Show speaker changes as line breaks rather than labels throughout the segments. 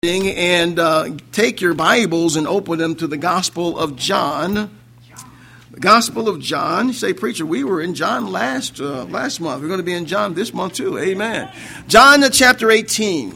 And take your Bibles and open them to the Gospel of John. The Gospel of John. You say, preacher, we were in John last month. We're going to be in John this month too. Amen. John chapter 18.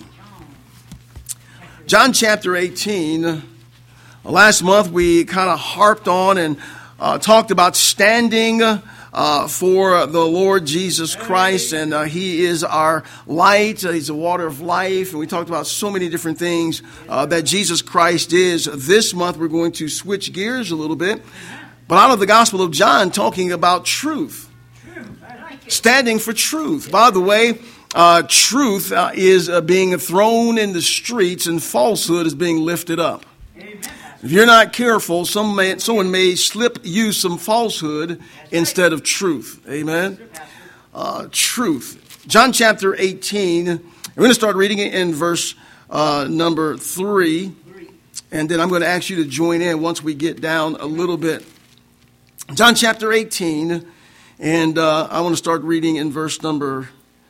John chapter 18. Last month we kind of harped on and talked about standing for the Lord Jesus Christ, and He is our light. He's the water of life, and we talked about so many different things that Jesus Christ is. This month we're going to switch gears a little bit, but out of the Gospel of John, talking about truth, standing for truth. By the way, truth is being thrown in the streets, and falsehood is being lifted up. If you're not careful, someone may slip you some falsehood instead of truth. Amen. Truth. John chapter 18. We're going to start reading it in verse number 3. And then I'm going to ask you to join in once we get down a little bit. John chapter 18. And I want to start reading in verse 4.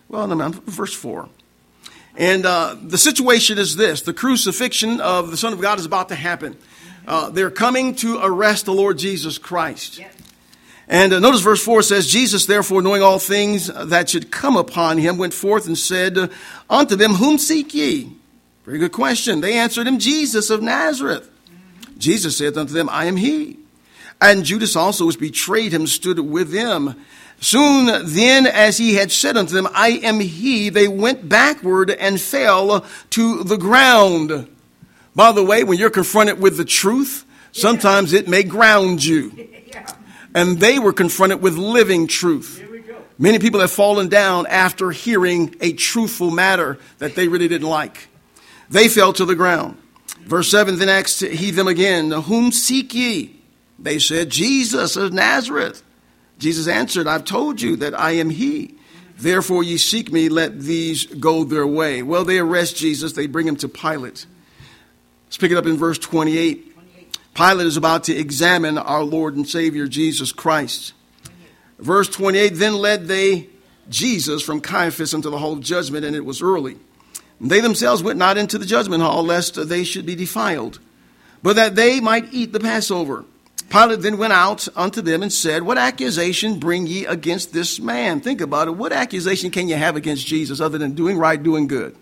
And the situation is this. The crucifixion of the Son of God is about to happen. They're coming to arrest the Lord Jesus Christ. And notice verse 4 says, Jesus, therefore, knowing all things that should come upon him, went forth and said unto them, Whom seek ye? Very good question. They answered him, Jesus of Nazareth. Jesus said unto them, I am he. And Judas also, which betrayed him, stood with them. Soon then, as he had said unto them, I am he, they went backward and fell to the ground. By the way, when you're confronted with the truth, sometimes it may ground you. And they were confronted with living truth. Many people have fallen down after hearing a truthful matter that they really didn't like. They fell to the ground. Verse 7, then asked he them again, Whom seek ye? They said, Jesus of Nazareth. Jesus answered, I've told you that I am he. Therefore ye seek me, let these go their way. Well, they arrest Jesus. They bring him to Pilate. Let's pick it up in verse 28. Pilate is about to examine our Lord and Savior Jesus Christ. Verse 28, then led they Jesus from Caiaphas into the hall of judgment, and it was early. And they themselves went not into the judgment hall, lest they should be defiled, but that they might eat the Passover. Pilate then went out unto them and said, What accusation bring ye against this man? Think about it. What accusation can you have against Jesus other than doing right, doing good?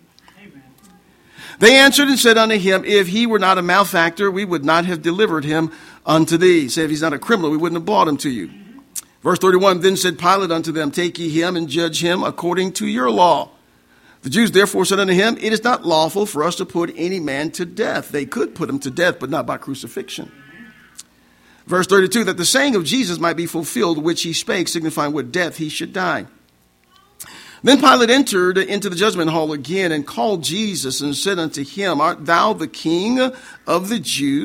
They answered and said unto him, If he were not a malefactor, we would not have delivered him unto thee. Say, if he's not a criminal, we wouldn't have brought him to you. Verse 31, then said Pilate unto them, Take ye him and judge him according to your law. The Jews therefore said unto him, It is not lawful for us to put any man to death. They could put him to death, but not by crucifixion. Verse 32, that the saying of Jesus might be fulfilled, which he spake, signifying what death he should die. Then Pilate entered into the judgment hall again and called Jesus and said unto him, Art thou the king of the Jews? ?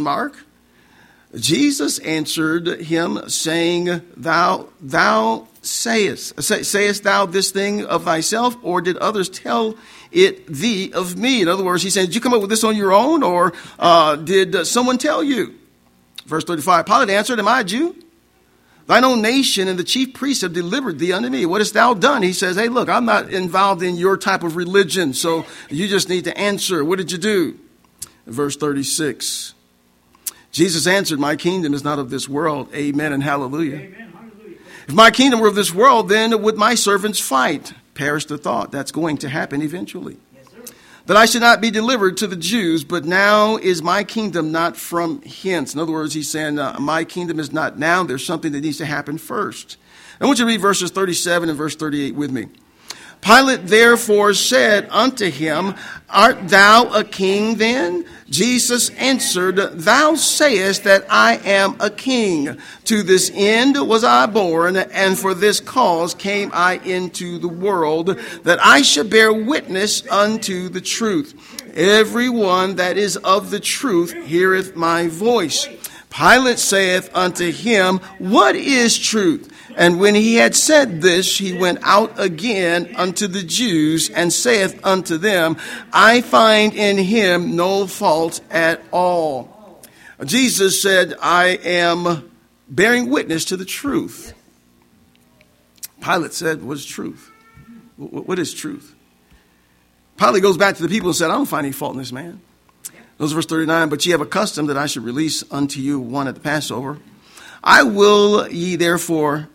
Jesus answered him, saying, Thou sayest thou this thing of thyself, or did others tell it thee of me? In other words, he said, Did you come up with this on your own, or did someone tell you? Verse 35, Pilate answered, Am I a Jew? Thine own nation and the chief priests have delivered thee unto me. What hast thou done? He says, Hey, look, I'm not involved in your type of religion, so you just need to answer. What did you do? Verse 36. Jesus answered, My kingdom is not of this world. Amen and hallelujah. Amen, hallelujah. If my kingdom were of this world, then would my servants fight? Perish the thought. That's going to happen eventually. That I should not be delivered to the Jews, but now is my kingdom not from hence. In other words, he's saying, my kingdom is not now. There's something that needs to happen first. I want you to read verses 37 and verse 38 with me. Pilate therefore said unto him, Art thou a king then? Jesus answered, Thou sayest that I am a king. To this end was I born, and for this cause came I into the world, that I should bear witness unto the truth. Everyone that is of the truth heareth my voice. Pilate saith unto him, What is truth? And when he had said this, he went out again unto the Jews and saith unto them, I find in him no fault at all. Jesus said, I am bearing witness to the truth. Pilate said, What is truth? What is truth? Pilate goes back to the people and said, I don't find any fault in this man. Those verse 39, but ye have a custom that I should release unto you one at the Passover. Will ye therefore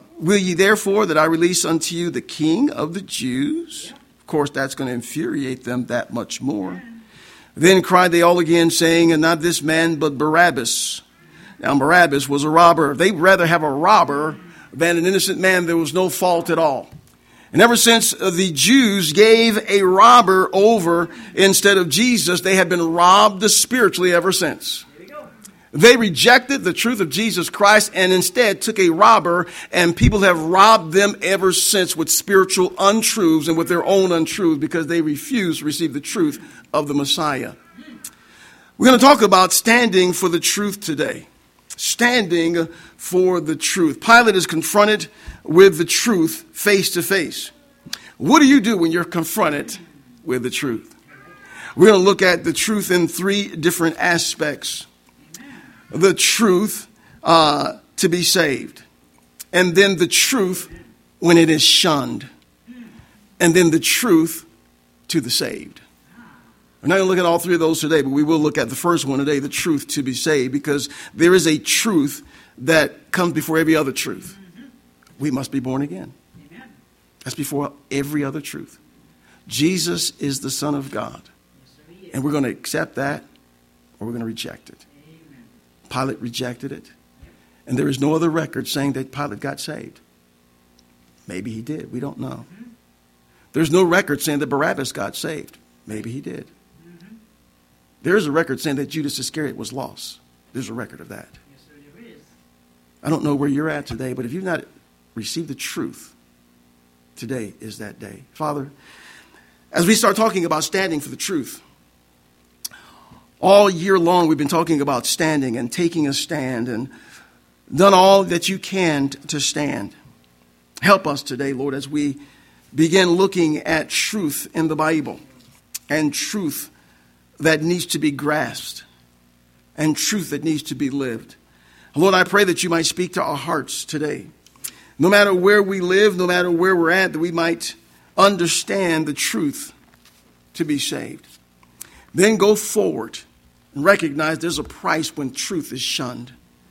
that I release unto you the King of the Jews? Of course, that's going to infuriate them that much more. Then cried they all again, saying, and not this man, but Barabbas. Now, Barabbas was a robber. They'd rather have a robber than an innocent man. There was no fault at all. And ever since the Jews gave a robber over instead of Jesus, they have been robbed spiritually ever since. They rejected the truth of Jesus Christ and instead took a robber, and people have robbed them ever since with spiritual untruths and with their own untruths because they refuse to receive the truth of the Messiah. We're going to talk about standing for the truth today. Standing for the truth. Pilate is confronted with the truth face to face. What do you do when you're confronted with the truth? We're going to look at the truth in three different aspects. The truth to be saved. And then the truth when it is shunned. And then the truth to the saved. We're not going to look at all three of those today, but we will look at the first one today, the truth to be saved, because there is a truth that comes before every other truth. We must be born again. That's before every other truth. Jesus is the Son of God. And we're going to accept that or we're going to reject it. Pilate rejected it. And there is no other record saying that Pilate got saved. Maybe he did. We don't know. There's no record saying that Barabbas got saved. Maybe he did. There's a record saying that Judas Iscariot was lost. There's a record of that.
Yes, sir, there is.
I don't know where you're at today, but if you've not received the truth, today is that day. Father, as we start talking about standing for the truth, all year long we've been talking about standing and taking a stand and done all that you can to stand. Help us today, Lord, as we begin looking at truth in the Bible and truth that needs to be grasped and truth that needs to be lived. Lord, I pray that you might speak to our hearts today. No matter where we live, no matter where we're at, that we might understand the truth to be saved. Then go forward and recognize there's a price when truth is shunned.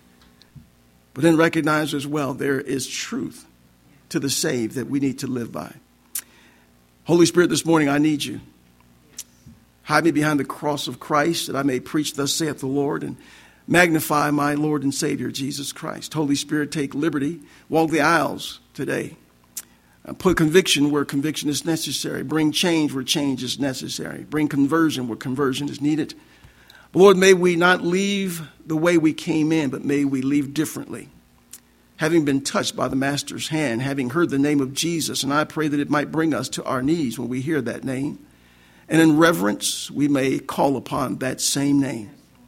But then recognize as well there is truth to the saved that we need to live by. Holy Spirit, this morning I need you. Hide me behind the cross of Christ that I may preach thus saith the Lord and magnify my Lord and Savior Jesus Christ. Holy Spirit, take liberty. Walk the aisles today. Put conviction where conviction is necessary. Bring change where change is necessary. Bring conversion where conversion is needed. Lord, may we not leave the way we came in, but may we leave differently. Having been touched by the Master's hand, having heard the name of Jesus, and I pray that it might bring us to our knees when we hear that name. And in reverence, we may call upon that same name.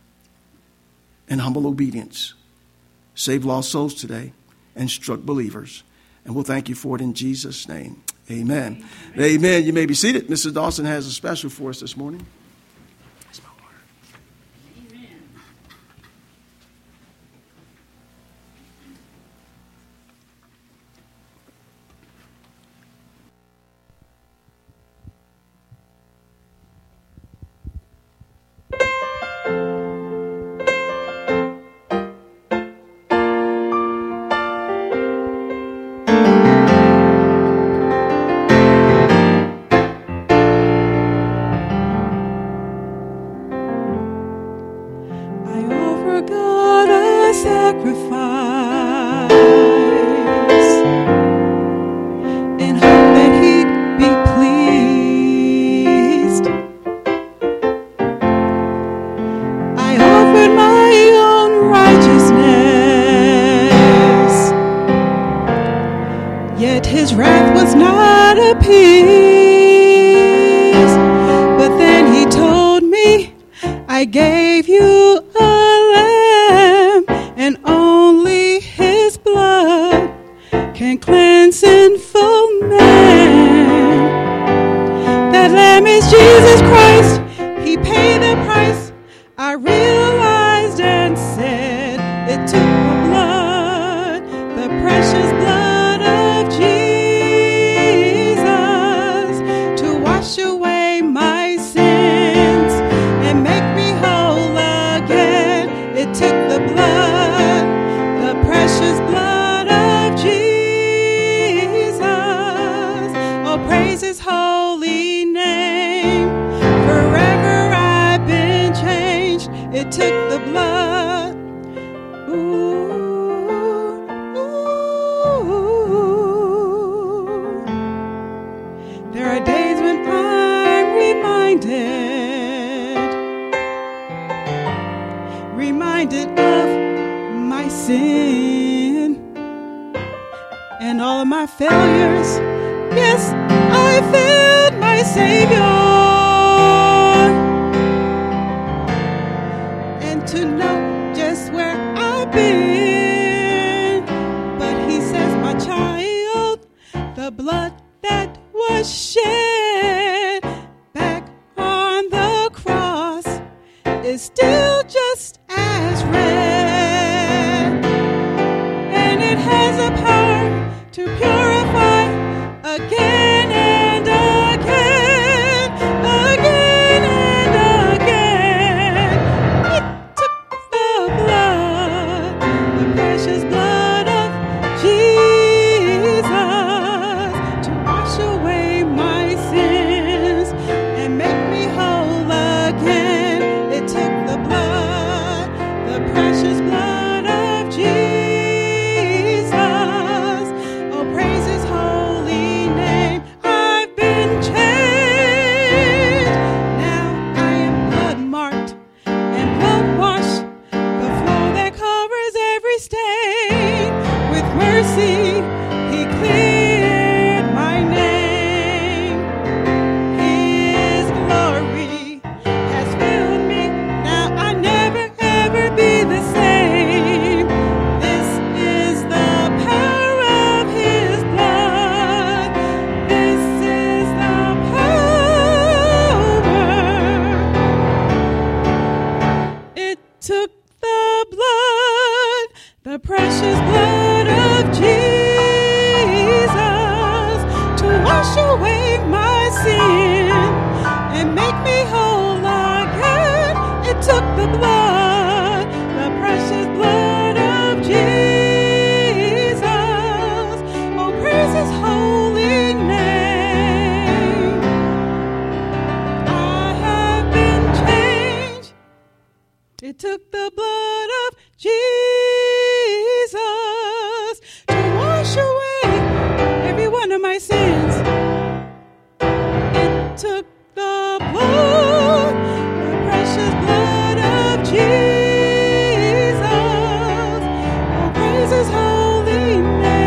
In humble obedience, save lost souls today and struck believers. And we'll thank you for it in Jesus' name. Amen. Amen. You may be seated. Mrs. Dawson has a special for us this morning.
Away
It took the blood. Ooh, ooh. There are days when I'm reminded of my sin and all of my failures. Yes, I failed my Savior. And to know just where I've been. But he says, my child, the blood that was shed back on the cross is still just as red. And it has a power to purify again and again, again and again. It took the blood, the precious blood of Jesus, to wash away my sins and make me whole again. It took the blood, the precious blood of Jesus. Oh, praise his holy name. I've been changed. Now I am blood marked and blood washed. The flow that covers every stain. With mercy, he cleared my name. His glory has filled me. Now I never ever be the same. This is the power of his blood. This is the power. It took the blood, the precious blood of Jesus, to wash away my sin and make me whole again. It took the blood, the precious blood of Jesus. Oh, praise his holy name. I have been changed. It took the blood of Jesus to wash away every one of my sins. It took the blood, the precious blood of Jesus. Oh, praise his holy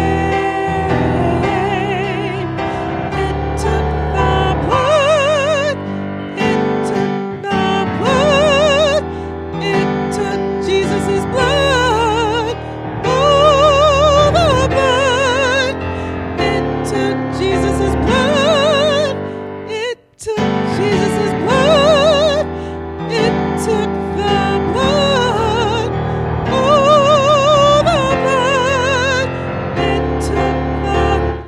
name. It took the blood. It took the blood. It took Jesus' blood. Oh, the blood. It took Jesus' blood. It took Jesus' blood. It took the blood. Oh, the blood. It took the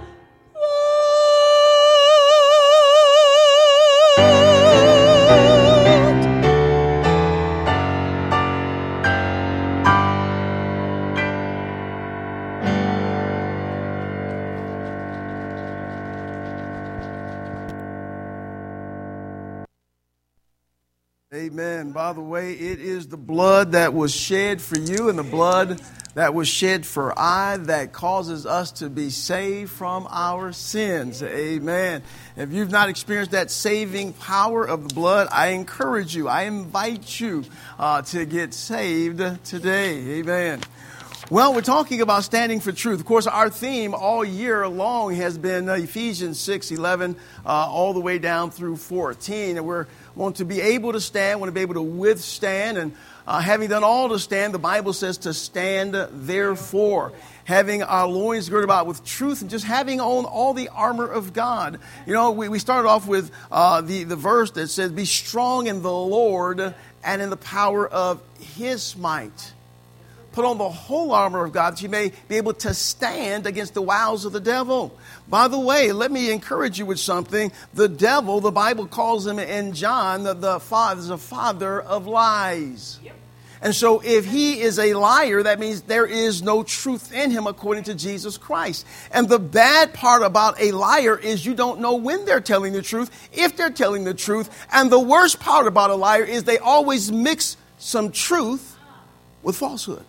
Amen. By the way, it is the blood that was shed for you and the blood that was shed for I that causes us to be saved from our sins. Amen. If you've not experienced that saving power of the blood, I encourage you, I invite you to get saved today. Amen. Well, we're talking about standing for truth. Of course, our theme all year long has been Ephesians 6:11 all the way down through 14. And we want to be able to stand, want to be able to withstand. And having done all to stand, the Bible says to stand therefore. Having our loins girded about with truth and just having on all the armor of God. You know, we started off with the verse that says, be strong in the Lord and in the power of his might. Put on the whole armor of God that you may be able to stand against the wiles of the devil. By the way, let me encourage you with something. The devil, the Bible calls him in John, the father of lies. Yep. And so if he is a liar, that means there is no truth in him according to Jesus Christ. And the bad part about a liar is you don't know when they're telling the truth, if they're telling the truth. And the worst part about a liar is they always mix some truth with falsehood.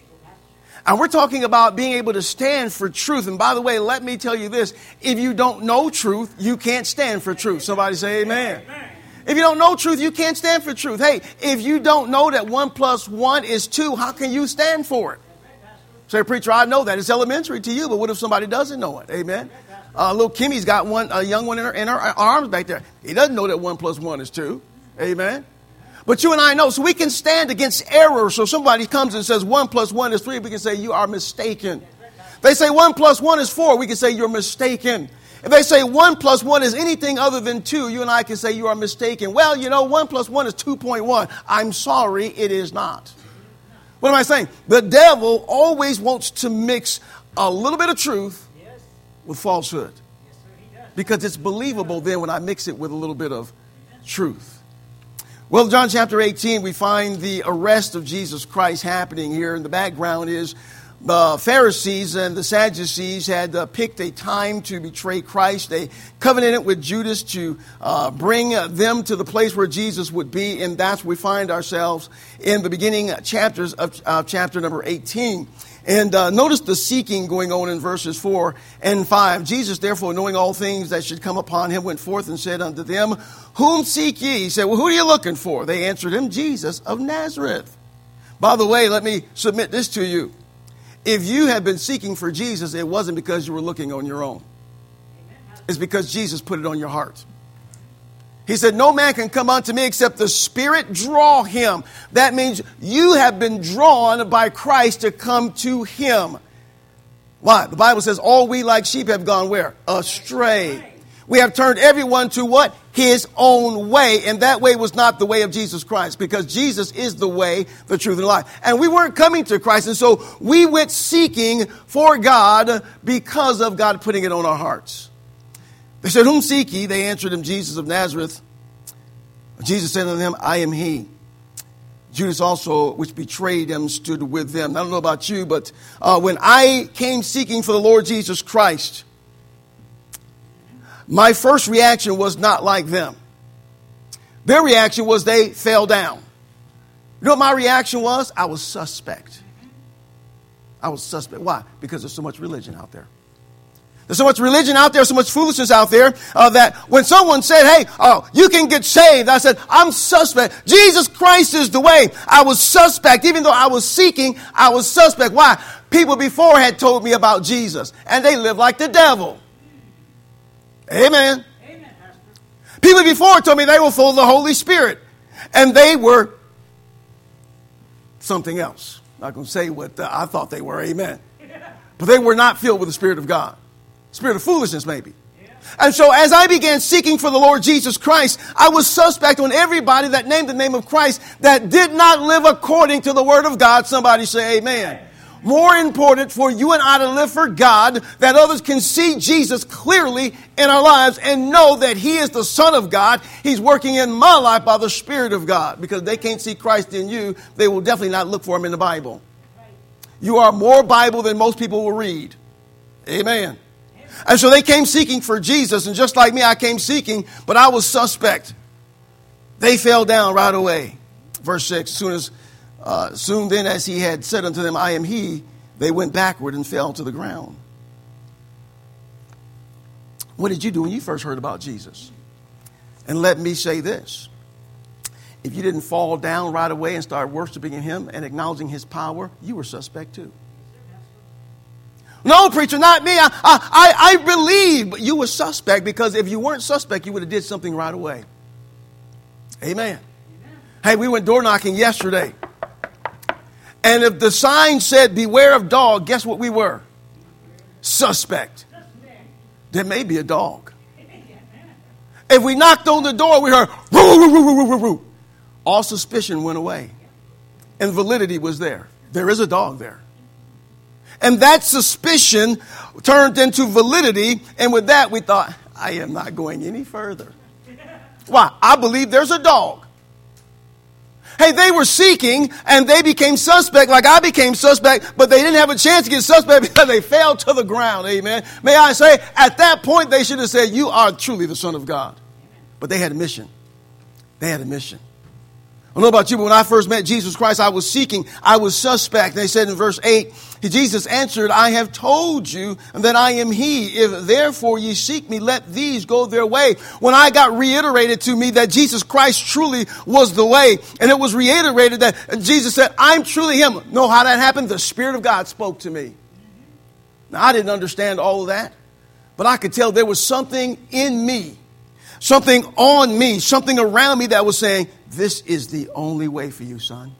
And we're talking about being able to stand for truth. And by the way, let me tell you this. If you don't know truth, you can't stand for truth. Somebody say amen. If you don't know truth, you can't stand for truth. Hey, if you don't know that 1 + 1 is 2, how can you stand for it? Say, preacher, I know that. It's elementary to you, but what if somebody doesn't know it? Amen. Little Kimmy's got a young one in her arms back there. He doesn't know that 1 + 1 is 2. Amen. But you and I know, so we can stand against error. So somebody comes and says 1 + 1 is 3, we can say you are mistaken. They say 1 + 1 is 4, we can say you're mistaken. If they say 1 + 1 is anything other than 2, you and I can say you are mistaken. Well, 1 + 1 is 2.1. I'm sorry, it is not. What am I saying? The devil always wants to mix a little bit of truth with falsehood. Because it's believable then when I mix it with a little bit of truth. Well, John chapter 18, we find the arrest of Jesus Christ happening here. In the background is the Pharisees and the Sadducees had picked a time to betray Christ. They covenanted with Judas to bring them to the place where Jesus would be. And that's where we find ourselves in the beginning chapters of chapter number 18. And notice the seeking going on in verses 4 and 5. Jesus, therefore, knowing all things that should come upon him, went forth and said unto them, Whom seek ye? He said, well, who are you looking for? They answered him, Jesus of Nazareth. By the way, let me submit this to you. If you have been seeking for Jesus, it wasn't because you were looking on your own. It's because Jesus put it on your heart. He said, no man can come unto me except the Spirit draw him. That means you have been drawn by Christ to come to him. Why? The Bible says, all we like sheep have gone where? Astray. We have turned everyone to what? His own way. And that way was not the way of Jesus Christ, because Jesus is the way, the truth, and life. And we weren't coming to Christ. And so we went seeking for God because of God putting it on our hearts. They said, Whom seek ye? They answered him, Jesus of Nazareth. Jesus said unto them, I am he. Judas also, which betrayed him, stood with them. I don't know about you, but when I came seeking for the Lord Jesus Christ, my first reaction was not like them. Their reaction was they fell down. You know what my reaction was? I was suspect. I was suspect. Why? Because there's so much religion out there. There's so much religion out there, so much foolishness out there that when someone said, hey, you can get saved, I said, I'm suspect. Jesus Christ is the way. I was suspect. Even though I was seeking, I was suspect. Why? People before had told me about Jesus, and they lived like the devil. Amen. People before told me they were full of the Holy Spirit, and they were something else. Not going to say what I thought they were. Amen. But they were not filled with the Spirit of God. Spirit of foolishness, maybe. And so as I began seeking for the Lord Jesus Christ, I was suspect on everybody that named the name of Christ that did not live according to the Word of God. Somebody say amen. More important for you and I to live for God, that others can see Jesus clearly in our lives and know that He is the Son of God. He's working in my life by the Spirit of God. Because they can't see Christ in you, they will definitely not look for Him in the Bible. You are more Bible than most people will read. Amen. And so they came seeking for Jesus, and just like me, I came seeking, but I was suspect. They fell down right away. Verse 6, soon then as he had said unto them, I am he, they went backward and fell to the ground. What did you do when you first heard about Jesus? And let me say this. If you didn't fall down right away and start worshiping him and acknowledging his power, you were suspect too. No, preacher, not me. I believe, but you were suspect, because if you weren't suspect, you would have did something right away. Amen. Hey, we went door knocking yesterday. And if the sign said, beware of dog, guess what we were? Suspect. There may be a dog. If we knocked on the door, we heard, woo, woo, woo, woo, woo, woo. All suspicion went away. And validity was there. There is a dog there. And that suspicion turned into validity. And with that, we thought, I am not going any further. Why? I believe there's a dog. Hey, they were seeking and they became suspect like I became suspect, but they didn't have a chance to get suspect because they fell to the ground. Amen. May I say, at that point, they should have said, you are truly the Son of God. But they had a mission. They had a mission. I don't know about you, but when I first met Jesus Christ, I was seeking, I was suspect. They said in verse 8, Jesus answered, I have told you that I am he. If therefore ye seek me, let these go their way. When I got reiterated to me that Jesus Christ truly was the way, and it was reiterated that Jesus said, I'm truly him. Know how that happened? The Spirit of God spoke to me. Now, I didn't understand all of that, but I could tell there was something in me, something on me, something around me that was saying, this is the only way for you, son.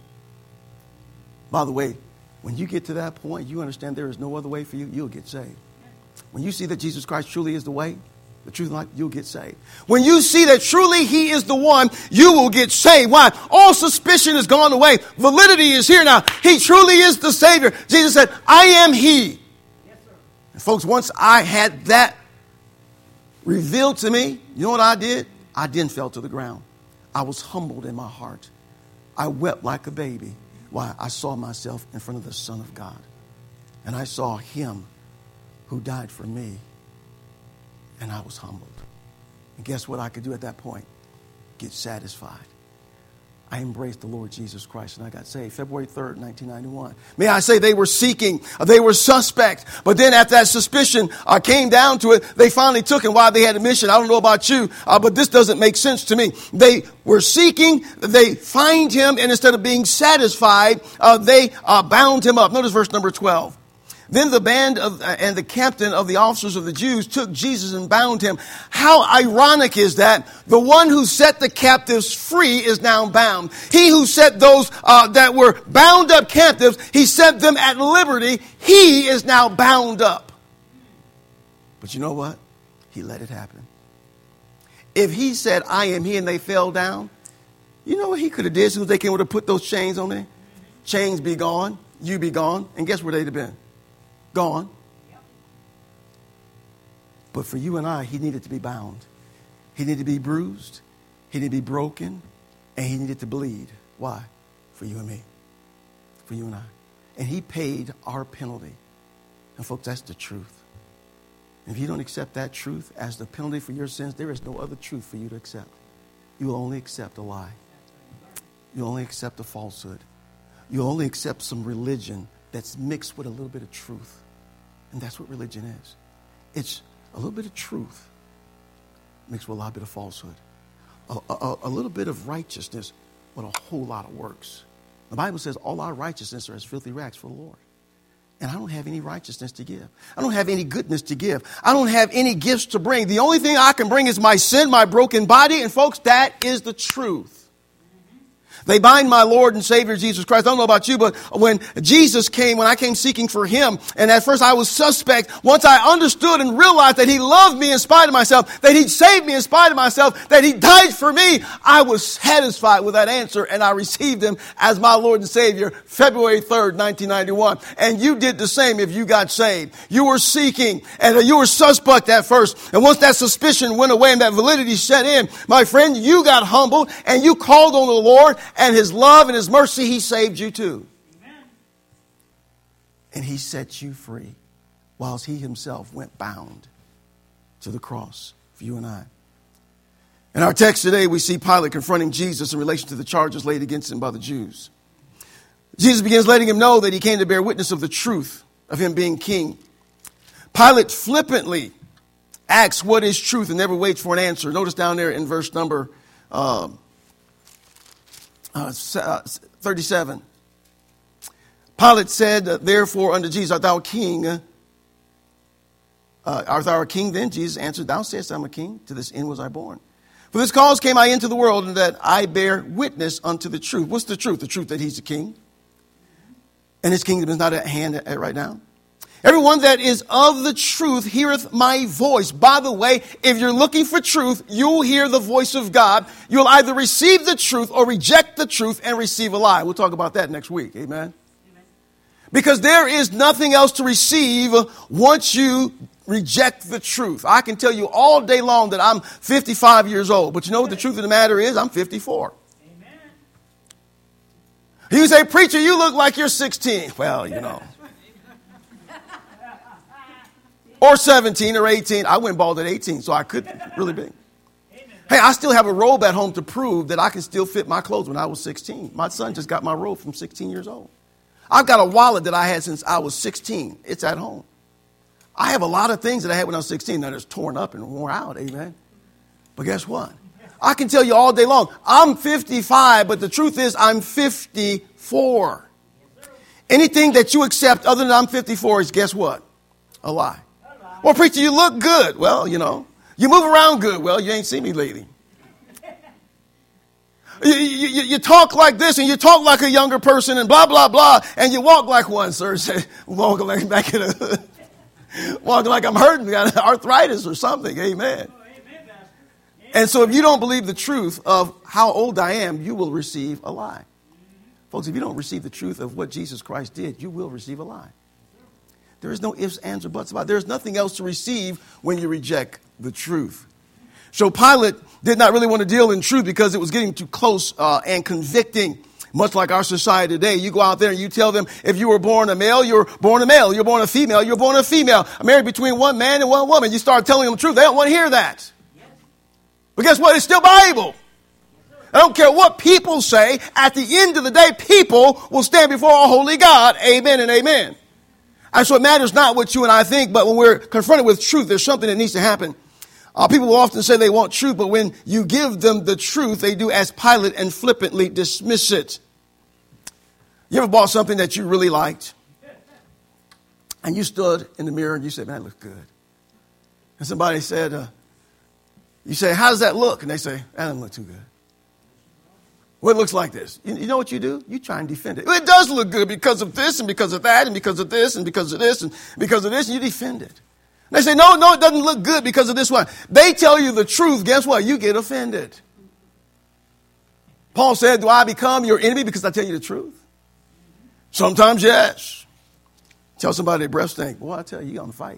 By the way, when you get to that point, you understand there is no other way for you, you'll get saved. When you see that Jesus Christ truly is the way, the truth and life, you'll get saved. When you see that truly he is the one, you will get saved. Why? All suspicion has gone away. Validity is here now. He truly is the Savior. Jesus said, I am he. Yes, sir. And folks, once I had that revealed to me, you know what I did? I didn't fell to the ground. I was humbled in my heart. I wept like a baby. Why? I saw myself in front of the Son of God. And I saw him who died for me. And I was humbled. And guess what I could do at that point? Get satisfied. I embraced the Lord Jesus Christ and I got saved February 3rd, 1991. May I say they were seeking, they were suspect. But then after that suspicion came down to it, they finally took him while they had a mission. I don't know about you, but this doesn't make sense to me. They were seeking, they find him, and instead of being satisfied, they bound him up. Notice verse number 12. Then the band and the captain of the officers of the Jews took Jesus and bound him. How ironic is that? The one who set the captives free is now bound. He who set those that were bound up captives, he set them at liberty. He is now bound up. But you know what? He let it happen. If he said, I am he, and they fell down, you know what he could have did as soon as they came to put those chains on there? Chains be gone, you be gone, and guess where they'd have been? Gone. But for you and I, he needed to be bound. He needed to be bruised. He needed to be broken. And he needed to bleed. Why? For you and me. For you and I. And he paid our penalty. And folks, that's the truth. If you don't accept that truth as the penalty for your sins, there is no other truth for you to accept. You will only accept a lie. You only accept a falsehood. You only accept some religion that's mixed with a little bit of truth. And that's what religion is. It's a little bit of truth mixed with a lot bit of falsehood. A little bit of righteousness, but a whole lot of works. The Bible says all our righteousness are as filthy rags for the Lord. And I don't have any righteousness to give. I don't have any goodness to give. I don't have any gifts to bring. The only thing I can bring is my sin, my broken body. And folks, that is the truth. They bind my Lord and Savior Jesus Christ. I don't know about you, but when Jesus came, when I came seeking for him, and at first I was suspect, once I understood and realized that he loved me in spite of myself, that he saved me in spite of myself, that he died for me, I was satisfied with that answer, and I received him as my Lord and Savior February 3rd, 1991. And you did the same if you got saved. You were seeking, and you were suspect at first. And once that suspicion went away and that validity set in, my friend, you got humbled, and you called on the Lord, and his love and his mercy, he saved you too. Amen. And he set you free whilst he himself went bound to the cross for you and I. In our text today, we see Pilate confronting Jesus in relation to the charges laid against him by the Jews. Jesus begins letting him know that he came to bear witness of the truth of him being king. Pilate flippantly asks what is truth and never waits for an answer. Notice down there in verse number 37. Pilate said, therefore, unto Jesus, art thou a king? Art thou a king then? Jesus answered, thou sayest I'm a king. To this end was I born. For this cause came I into the world, and that I bear witness unto the truth. What's the truth? The truth that he's a king. And his kingdom is not at hand right now. Everyone that is of the truth heareth my voice. By the way, if you're looking for truth, you'll hear the voice of God. You'll either receive the truth or reject the truth and receive a lie. We'll talk about that next week. Amen? Amen. Because there is nothing else to receive once you reject the truth. I can tell you all day long that I'm 55 years old. But you know what the truth of the matter is? I'm 54. Amen. You say, preacher, you look like you're 16. Well, you know. Or 17 or 18. I went bald at 18, so I could really be. Hey, I still have a robe at home to prove that I can still fit my clothes when I was 16. My son just got my robe from 16 years old. I've got a wallet that I had since I was 16. It's at home. I have a lot of things that I had when I was 16 that is torn up and worn out, amen. But guess what? I can tell you all day long, I'm 55, but the truth is I'm 54. Anything that you accept other than I'm 54 is, guess what? A lie. Well, preacher, you look good. Well, you know, you move around good. Well, you ain't seen me lately. You talk like this and you talk like a younger person and blah, blah, blah. And you walk like one, sir. Walking like back in a, walking like I'm hurting, got arthritis or something. Amen. And so if you don't believe the truth of how old I am, you will receive a lie. Folks, if you don't receive the truth of what Jesus Christ did, you will receive a lie. There is no ifs, ands, or buts about it. There's nothing else to receive when you reject the truth. So Pilate did not really want to deal in truth because it was getting too close and convicting, much like our society today. You go out there and you tell them if you were born a male, you're born a male. You're born a female, you're born a female. Married between one man and one woman. You start telling them the truth. They don't want to hear that. But guess what? It's still Bible. I don't care what people say. At the end of the day, people will stand before a holy God. Amen and amen. And so it matters not what you and I think, but when we're confronted with truth, there's something that needs to happen. People will often say they want truth, but when you give them the truth, they do as Pilate and flippantly dismiss it. You ever bought something that you really liked? And you stood in the mirror and you said, man, that looks good. And somebody said, you say, how does that look? And they say, that doesn't look too good. Well, it looks like this. You know what you do? You try and defend it. Well, it does look good because of this and because of that and because of this and because of this and because of this. And you defend it. And they say, no, it doesn't look good because of this one. They tell you the truth. Guess what? You get offended. Paul said, do I become your enemy because I tell you the truth? Sometimes, yes. Tell somebody their breath stink. Boy, I tell you, you're going to fight.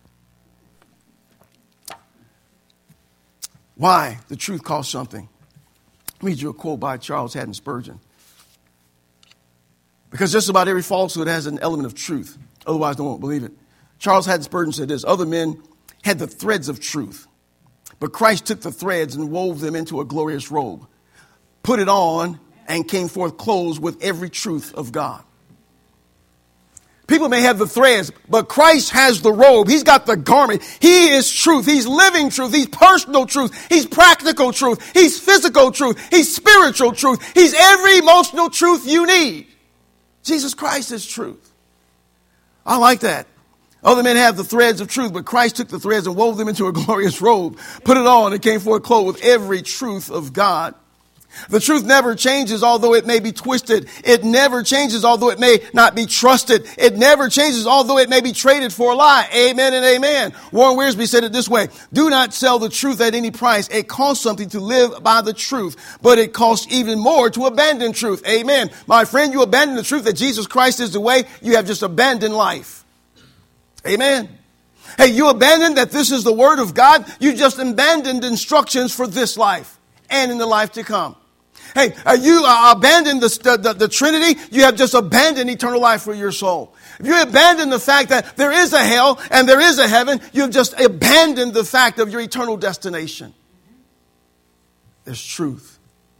Why? The truth costs something. Let me read you a quote by Charles Haddon Spurgeon. Because just about every falsehood has an element of truth. Otherwise, no one will believe it. Charles Haddon Spurgeon said this: other men had the threads of truth, but Christ took the threads and wove them into a glorious robe, put it on, and came forth clothed with every truth of God. People may have the threads, but Christ has the robe. He's got the garment. He is truth. He's living truth. He's personal truth. He's practical truth. He's physical truth. He's spiritual truth. He's every emotional truth you need. Jesus Christ is truth. I like that. Other men have the threads of truth, but Christ took the threads and wove them into a glorious robe, put it on, and came forth clothed with every truth of God. The truth never changes, although it may be twisted. It never changes, although it may not be trusted. It never changes, although it may be traded for a lie. Amen and amen. Warren Wiersbe said it this way: do not sell the truth at any price. It costs something to live by the truth, but it costs even more to abandon truth. Amen. My friend, you abandon the truth that Jesus Christ is the way, you have just abandoned life. Amen. Hey, you abandon that this is the word of God, you just abandoned instructions for this life and in the life to come. Hey, you abandon the Trinity, you have just abandoned eternal life for your soul. If you abandon the fact that there is a hell and there is a heaven, you've just abandoned the fact of your eternal destination. There's truth.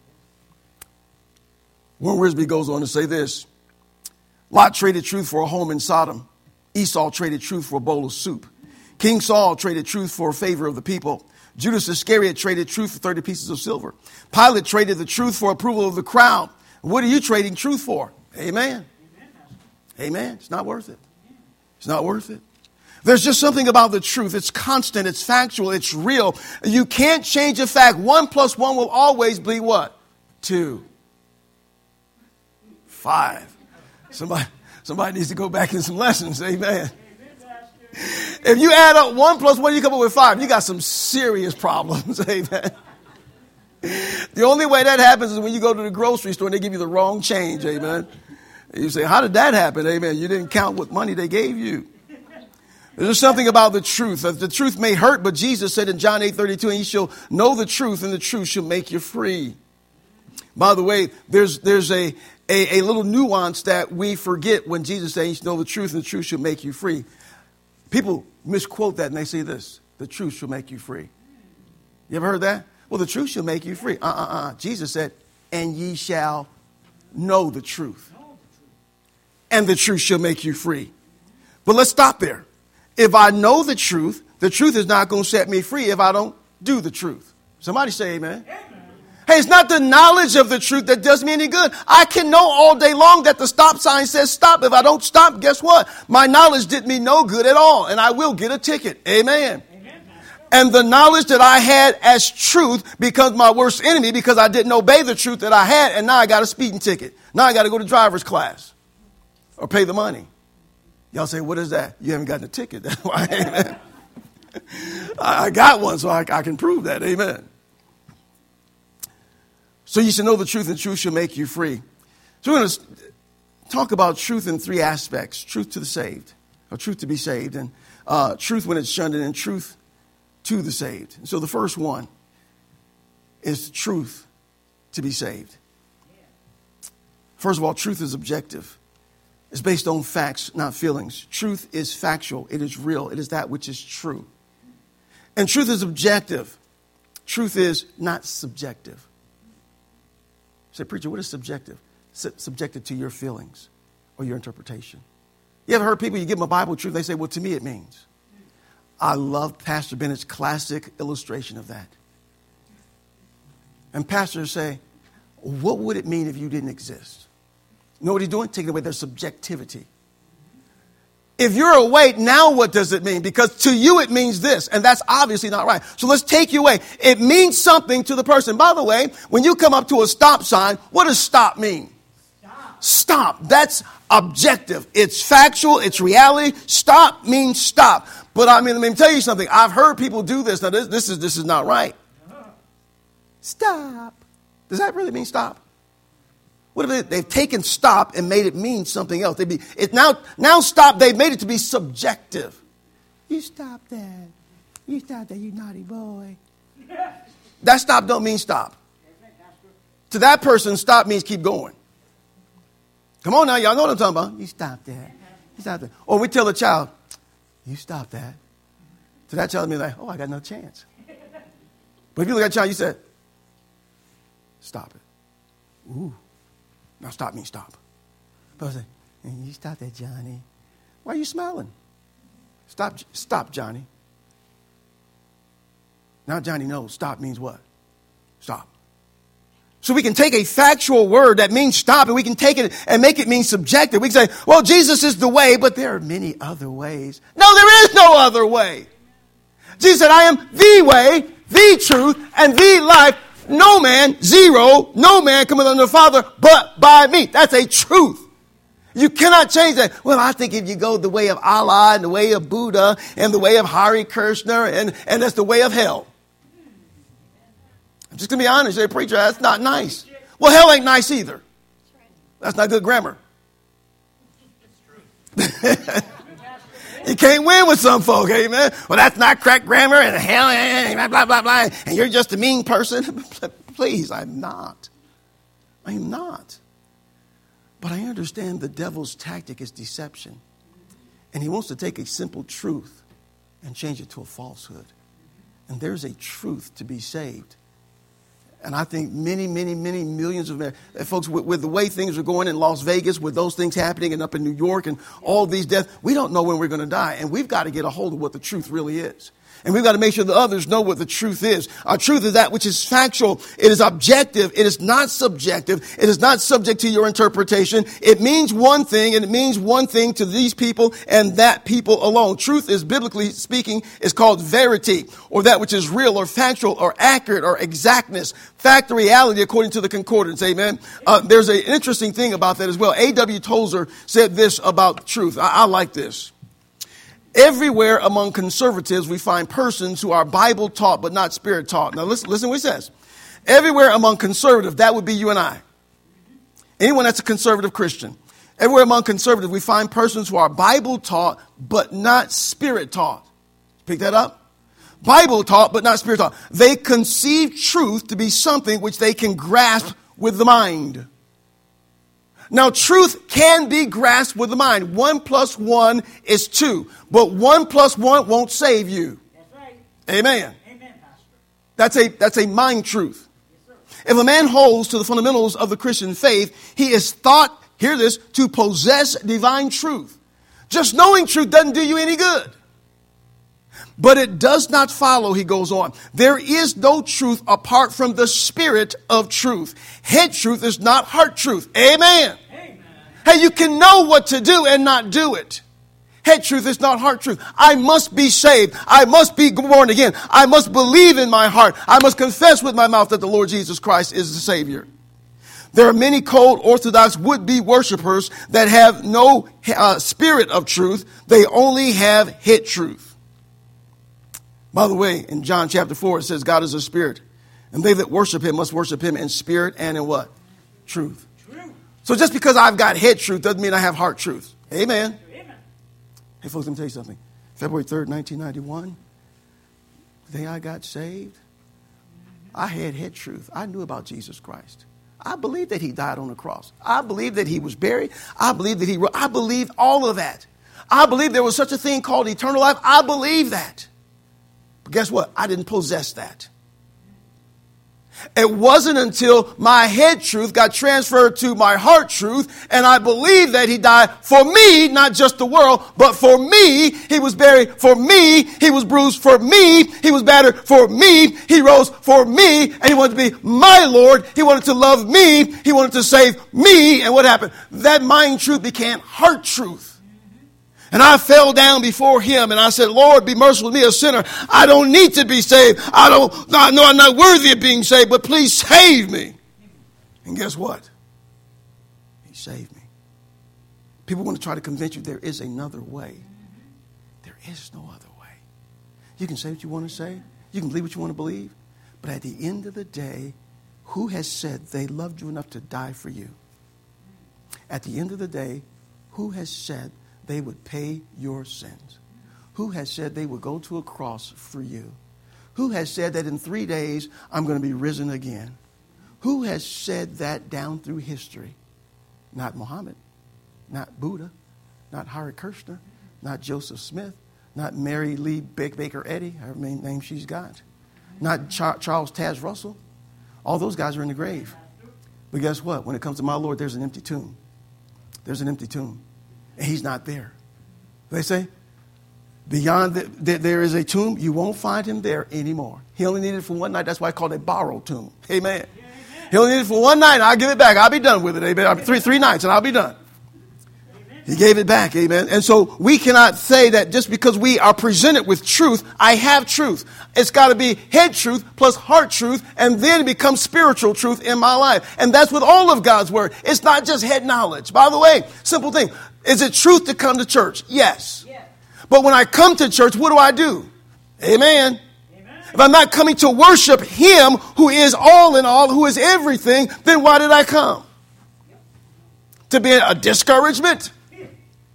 Warren Wiersbe goes on to say this: Lot traded truth for a home in Sodom. Esau traded truth for a bowl of soup. King Saul traded truth for a favor of the people. Judas Iscariot traded truth for 30 pieces of silver. Pilate traded the truth for approval of the crowd. What are you trading truth for? Amen. Amen. It's not worth it. It's not worth it. There's just something about the truth. It's constant. It's factual. It's real. You can't change a fact. 1 + 1 will always be what? 2. 5. Somebody needs to go back in some lessons. Amen. If you add up 1 + 1, you come up with 5. You got some serious problems. Amen. The only way that happens is when you go to the grocery store and they give you the wrong change. Amen. And you say, how did that happen? Amen. You didn't count what money they gave you. There's something about the truth. The truth may hurt, but Jesus said in John 8:32, and you shall know the truth, and the truth shall make you free. By the way, there's a little nuance that we forget when Jesus says you shall know the truth, and the truth shall make you free. People misquote that and they say this: the truth shall make you free. You ever heard that? Well, the truth shall make you free. Jesus said, and ye shall know the truth. And the truth shall make you free. But let's stop there. If I know the truth is not going to set me free if I don't do the truth. Somebody say amen. Amen. Hey, it's not the knowledge of the truth that does me any good. I can know all day long that the stop sign says stop. If I don't stop, guess what? My knowledge did me no good at all, and I will get a ticket. Amen. Amen. And the knowledge that I had as truth becomes my worst enemy because I didn't obey the truth that I had, and now I got a speeding ticket. Now I got to go to driver's class or pay the money. Y'all say, what is that? You haven't gotten a ticket. That's why. Amen. I got one, so I can prove that. Amen. So you should know the truth, and truth shall make you free. So we're going to talk about truth in three aspects. Truth to the saved, or truth to be saved, and truth when it's shunned, and truth to the saved. And so the first one is truth to be saved. First of all, truth is objective. It's based on facts, not feelings. Truth is factual. It is real. It is that which is true. And truth is objective. Truth is not subjective. Say, preacher, what is subjective? Subjected to your feelings or your interpretation. You ever heard people, you give them a Bible truth, they say, well, to me it means. I love Pastor Bennett's classic illustration of that. And pastors say, what would it mean if you didn't exist? You know what he's doing? Taking away their subjectivity. If you're away, now what does it mean? Because to you it means this, and that's obviously not right. So let's take you away. It means something to the person. By the way, when you come up to a stop sign, what does stop mean? Stop. That's objective. It's factual. It's reality. Stop means stop. But let me tell you something. I've heard people do this. Now this is not right. Stop. Does that really mean stop? What if they've taken stop and made it mean something else? Now stop, they've made it to be subjective. You stop that. You stop that, you naughty boy. That stop don't mean stop. To that person, stop means keep going. Come on now, y'all know what I'm talking about. You stop that. You stop that. Or we tell a child, you stop that. To that child, be like, oh, I got no chance. But if you look at a child, you said, stop it. Ooh. Now stop means stop. But I say, you stop that, Johnny. Why are you smiling? Stop, Johnny. Now Johnny knows stop means what? Stop. So we can take a factual word that means stop, and we can take it and make it mean subjective. We can say, well, Jesus is the way, but there are many other ways. No, there is no other way. Jesus said, I am the way, the truth, and the life. No man cometh unto the Father but by me. That's a truth. You cannot change that. Well, I think if you go the way of Allah and the way of Buddha and the way of Hare Krishna and that's the way of hell. I'm just going to be honest. Say, preacher, that's not nice. Well, hell ain't nice either. That's not good grammar. You can't win with some folk, amen. Well, that's not correct grammar, and hell, blah, blah, blah, and you're just a mean person. Please, I'm not. I am not. But I understand the devil's tactic is deception. And he wants to take a simple truth and change it to a falsehood. And there's a truth to be saved. And I think many millions of folks, with the way things are going in Las Vegas, with those things happening and up in New York and all these deaths, we don't know when we're going to die. And we've got to get a hold of what the truth really is. And we've got to make sure that others know what the truth is. Our truth is that which is factual. It is objective. It is not subjective. It is not subject to your interpretation. It means one thing, and it means one thing to these people and that people alone. Truth is, biblically speaking, is called verity, or that which is real or factual or accurate or exactness. Fact or reality according to the concordance. Amen. There's an interesting thing about that as well. A.W. Tozer said this about truth. I like this. Everywhere among conservatives, we find persons who are Bible taught but not spirit taught. Now listen what he says. Everywhere among conservative, that would be you and I. Anyone that's a conservative Christian. Everywhere among conservatives, we find persons who are Bible taught but not spirit taught. Pick that up. Bible taught but not spirit taught. They conceive truth to be something which they can grasp with the mind. Now, truth can be grasped with the mind. 1 + 1 is 2. But 1 + 1 won't save you.
That's right.
Amen.
Amen, Pastor.
That's a mind truth. If a man holds to the fundamentals of the Christian faith, he is thought, hear this, to possess divine truth. Just knowing truth doesn't do you any good. But it does not follow, he goes on. There is no truth apart from the spirit of truth. Head truth is not heart truth. Amen. Amen. Hey, you can know what to do and not do it. Head truth is not heart truth. I must be saved. I must be born again. I must believe in my heart. I must confess with my mouth that the Lord Jesus Christ is the Savior. There are many cold, orthodox, would-be worshipers that have no spirit of truth. They only have head truth. By the way, in John chapter 4, it says God is a spirit. And they that worship him must worship him in spirit and in what? Truth. So just because I've got head truth doesn't mean I have heart truth. Amen. Hey, folks, let me tell you something. February 3rd, 1991, the day I got saved, I had head truth. I knew about Jesus Christ. I believed that he died on the cross. I believed that he was buried. I believed that I believed all of that. I believed there was such a thing called eternal life. I believed that. But guess what? I didn't possess that. It wasn't until my head truth got transferred to my heart truth, and I believed that he died for me, not just the world, but for me. He was buried for me. He was bruised for me. He was battered for me. He rose for me, and he wanted to be my Lord. He wanted to love me. He wanted to save me. And what happened? That mind truth became heart truth. And I fell down before him and I said, Lord, be merciful to me, a sinner. I don't need to be saved. I know I'm not worthy of being saved, but please save me. And guess what? He saved me. People want to try to convince you there is another way. There is no other way. You can say what you want to say. You can believe what you want to believe. But at the end of the day, who has said they loved you enough to die for you? At the end of the day, who has said they would pay your sins? Who has said they would go to a cross for you? Who has said that in 3 days I'm going to be risen again? Who has said that down through history? Not Muhammad, not Buddha, not Hare Krishna, not Joseph Smith, not Mary Lee Baker Eddy, her main name she's got, not Charles Taz Russell. All those guys are in the grave. But guess what? When it comes to my Lord, there's an empty tomb. There's an empty tomb. And he's not there. They say, beyond there is a tomb, you won't find him there anymore. He only needed it for one night. That's why I call it a borrowed tomb. Amen. Yeah, amen. He only needed it for one night. I'll give it back. I'll be done with it. Amen. Three nights and I'll be done. Amen. He gave it back. Amen. And so we cannot say that just because we are presented with truth, I have truth. It's got to be head truth plus heart truth, and then it becomes spiritual truth in my life. And that's with all of God's word. It's not just head knowledge. By the way, simple thing. Is it truth to come to church? Yes. Yeah. But when I come to church, what do? Amen. Amen. If I'm not coming to worship him who is all in all, who is everything, then why did I come? Yep. To be a discouragement? Yeah.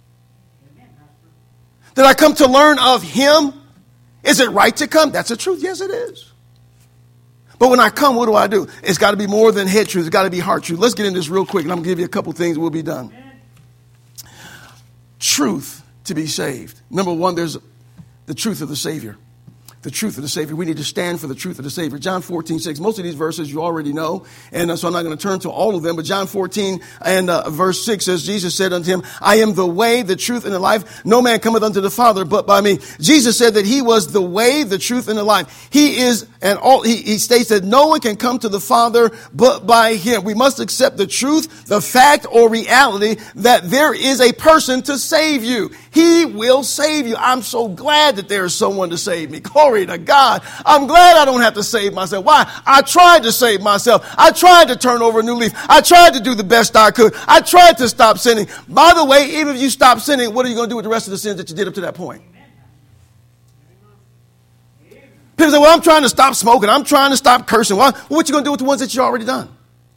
Did I come to learn of him? Is it right to come? That's the truth. Yes, it is. But when I come, what do? It's got to be more than head truth. It's got to be heart truth. Let's get into this real quick, and I'm going to give you a couple things and we'll be done. Truth to be saved. Number one, there's the truth of the Savior. The truth of the Savior. We need to stand for the truth of the Savior. John 14:6. Most of these verses you already know, and so I'm not going to turn to all of them. But John 14 and verse 6 says, Jesus said unto him, I am the way, the truth, and the life. No man cometh unto the Father but by me. Jesus said that he was the way, the truth, and the life. He is, and all. He states that no one can come to the Father but by him. We must accept the truth, the fact, or reality that there is a person to save you. He will save you. I'm so glad that there is someone to save me. Glory to God. I'm glad I don't have to save myself. Why? I tried to save myself. I tried to turn over a new leaf. I tried to do the best I could. I tried to stop sinning. By the way, even if you stop sinning, what are you going to do with the rest of the sins that you did up to that point? People say, well, I'm trying to stop smoking. I'm trying to stop cursing. Well, what are you going to do with the ones that you've already done?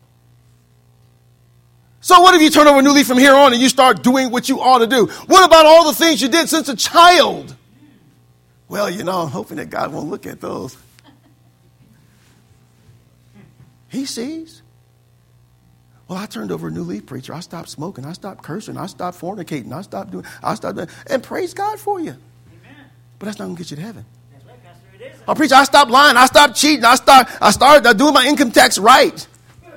So what if you turn over a new leaf from here on and you start doing what you ought to do? What about all the things you did since a child? Well, I'm hoping that God won't look at those. He sees. Well, I turned over a new leaf, preacher. I stopped smoking. I stopped cursing. I stopped fornicating. I stopped doing, and praise God for you. Amen. But that's not going to get you to heaven. That's right, Pastor. It Oh, preacher, I stopped lying. I stopped cheating. I started doing my income tax right.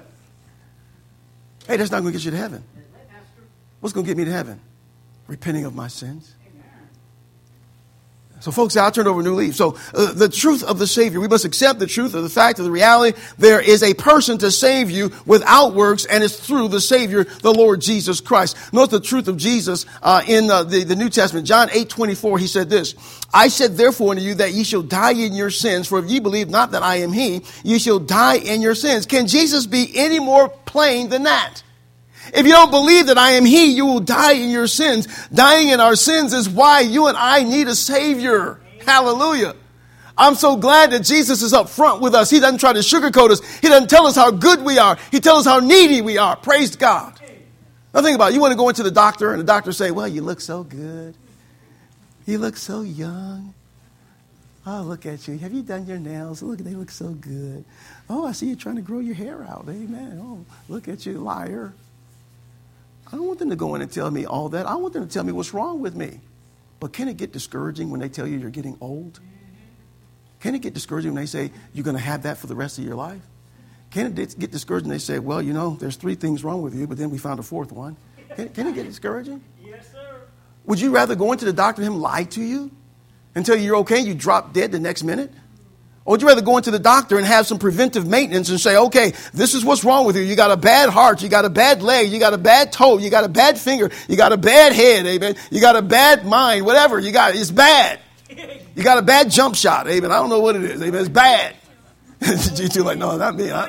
Hey, that's not going to get you to heaven. What's going to get me to heaven? Repenting of my sins. So, folks, I'll turn over a new leaf. So, the truth of the Savior, we must accept the truth of the fact of the reality. There is a person to save you without works, and it's through the Savior, the Lord Jesus Christ. Note the truth of Jesus in the New Testament. John 8:24, he said this, I said therefore unto you that ye shall die in your sins, for if ye believe not that I am he, ye shall die in your sins. Can Jesus be any more plain than that? If you don't believe that I am he, you will die in your sins. Dying in our sins is why you and I need a Savior. Hallelujah. I'm so glad that Jesus is up front with us. He doesn't try to sugarcoat us. He doesn't tell us how good we are. He tells us how needy we are. Praise God. Now think about it. You want to go into the doctor and the doctor say, well, you look so good. You look so young. Oh, look at you. Have you done your nails? Look, they look so good. Oh, I see you trying to grow your hair out. Amen. Oh, look at you, liar. I don't want them to go in and tell me all that. I want them to tell me what's wrong with me. But can it get discouraging when they tell you you're getting old? Can it get discouraging when they say you're going to have that for the rest of your life? Can it get discouraging when they say, well, you know, there's 3 things wrong with you, but then we found a 4th one? Can it get discouraging?
Yes, sir.
Would you rather go into the doctor and him lie to you and tell you you're okay and you drop dead the next minute? Or would you rather go into the doctor and have some preventive maintenance and say, okay, this is what's wrong with you. You got a bad heart. You got a bad leg. You got a bad toe. You got a bad finger. You got a bad head. Amen. You got a bad mind. Whatever you got, it's bad. You got a bad jump shot. Amen. I don't know what it is. Amen. It's bad. G2 like, no, not me.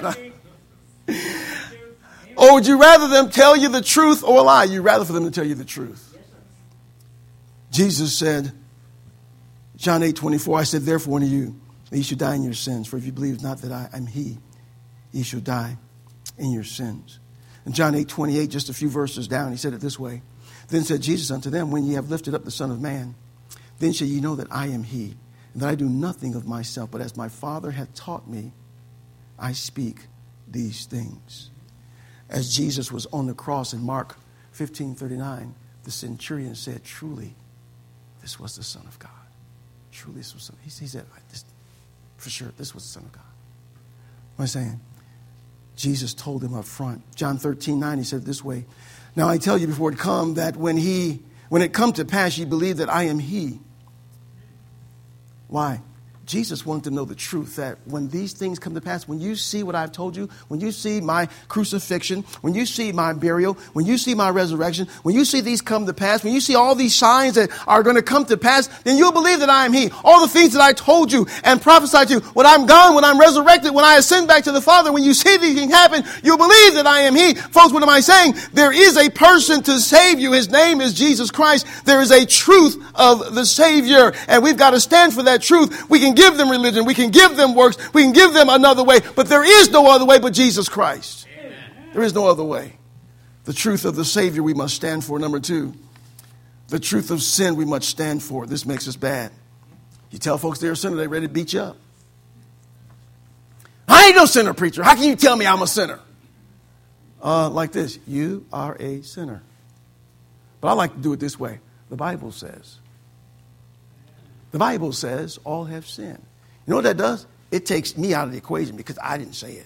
Or would you rather them tell you the truth or lie? You'd rather for them to tell you the truth. Jesus said, John 8:24, I said, therefore unto you, ye shall die in your sins. For if you believe not that I am he, ye shall die in your sins. In John 8:28, just a few verses down, he said it this way. Then said Jesus unto them, when ye have lifted up the Son of Man, then shall ye know that I am he, and that I do nothing of myself, but as my Father hath taught me, I speak these things. As Jesus was on the cross in Mark 15:39, the centurion said, truly, this was the Son of God. Truly, this was the Son. He said, for sure, this was the Son of God. What am I saying? Jesus told him up front. John 13:9, he said it this way. Now I tell you before it come that when it come to pass, ye believe that I am he. Why? Jesus wanted to know the truth that when these things come to pass, when you see what I've told you, when you see my crucifixion, when you see my burial, when you see my resurrection, when you see these come to pass, when you see all these signs that are going to come to pass, then you'll believe that I am he. All the things that I told you and prophesied to you, when I'm gone, when I'm resurrected, when I ascend back to the Father, when you see these things happen, you'll believe that I am he. Folks, what am I saying? There is a person to save you. His name is Jesus Christ. There is a truth of the Savior, and we've got to stand for that truth. We can give them religion. We can give them works. We can give them another way. But there is no other way but Jesus Christ. Amen. There is no other way. The truth of the Savior we must stand for. Number 2, the truth of sin we must stand for. This makes us bad. You tell folks they're a sinner, they're ready to beat you up. I ain't no sinner, preacher. How can you tell me I'm a sinner? Like this. You are a sinner. But I like to do it this way. The Bible says. The Bible says all have sinned. You know what that does? It takes me out of the equation because I didn't say it.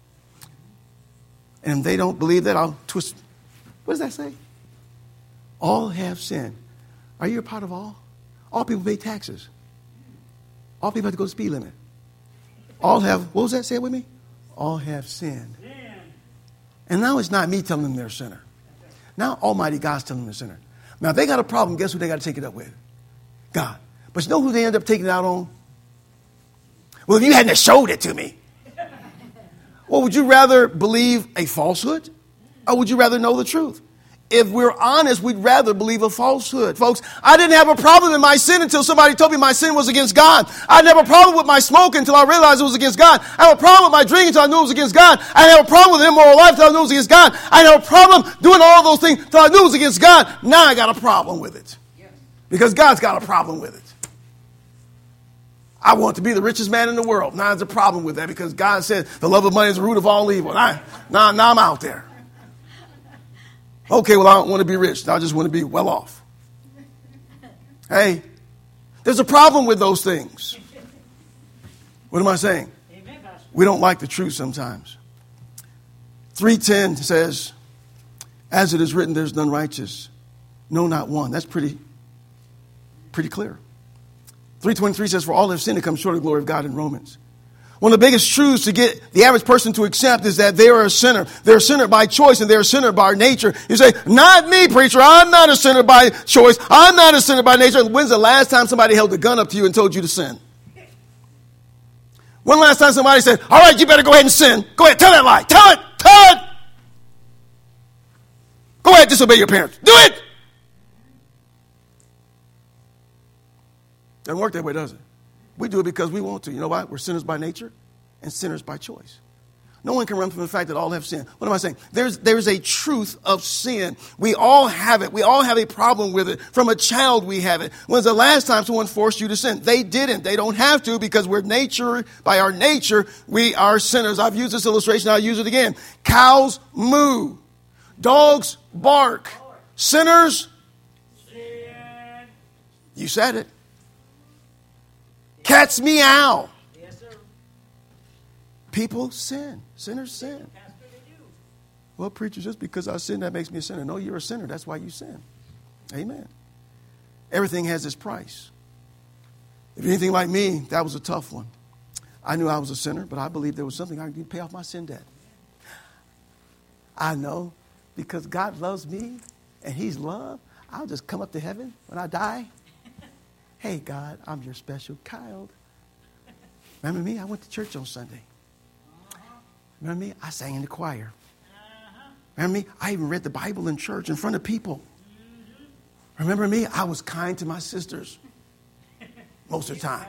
And if they don't believe that, I'll twist. What does that say? All have sinned. Are you a part of all? All people pay taxes. All people have to go to the speed limit. All have, what was that? Say it with me. All have sinned. And now it's not me telling them they're a sinner. Now Almighty God's telling them they're a sinner. Now if they got a problem, guess who they got to take it up with? God. But you know who they end up taking it out on? Well, if you hadn't showed it to me. Well, would you rather believe a falsehood? Or would you rather know the truth? If we're honest, we'd rather believe a falsehood. Folks, I didn't have a problem in my sin until somebody told me my sin was against God. I didn't have a problem with my smoking until I realized it was against God. I have a problem with my drinking until I knew it was against God. I didn't have a problem with immoral life until I knew it was against God. I didn't have a problem doing all those things until I knew it was against God. Now I got a problem with it. Because God's got a problem with it. I want to be the richest man in the world. Now there's a problem with that because God said the love of money is the root of all evil. Now I'm out there. Okay, well, I don't want to be rich. I just want to be well off. Hey, there's a problem with those things. What am I saying? We don't like the truth sometimes. 3:10 says, as it is written, there's none righteous. No, not one. That's pretty clear. 3:23 says, for all have sinned and come short of the glory of God in Romans. One of the biggest truths to get the average person to accept is that they are a sinner. They're a sinner by choice and they're a sinner by nature. You say, not me, preacher. I'm not a sinner by choice. I'm not a sinner by nature. When's the last time somebody held a gun up to you and told you to sin? When last time somebody said, all right, you better go ahead and sin. Go ahead, tell that lie. Tell it. Tell it. Go ahead, disobey your parents. Do it. Doesn't work that way, does it? We do it because we want to. You know why? We're sinners by nature and sinners by choice. No one can run from the fact that all have sinned. What am I saying? There's a truth of sin. We all have it. We all have a problem with it. From a child, we have it. When's the last time someone forced you to sin? They didn't. They don't have to because by our nature, we are sinners. I've used this illustration. I'll use it again. Cows moo. Dogs bark. Sinners. Sin. You said it. Cats meow. Yes, sir. People sin. Sinners sin. Well, preacher, just because I sin, that makes me a sinner. No, you're a sinner. That's why you sin. Amen. Everything has its price. If you're anything like me, that was a tough one. I knew I was a sinner, but I believed there was something I could do to pay off my sin debt. I know because God loves me and he's love, I'll just come up to heaven when I die. Hey, God, I'm your special child. Remember me? I went to church on Sunday. Remember me? I sang in the choir. Remember me? I even read the Bible in church in front of people. Remember me? I was kind to my sisters most of the time.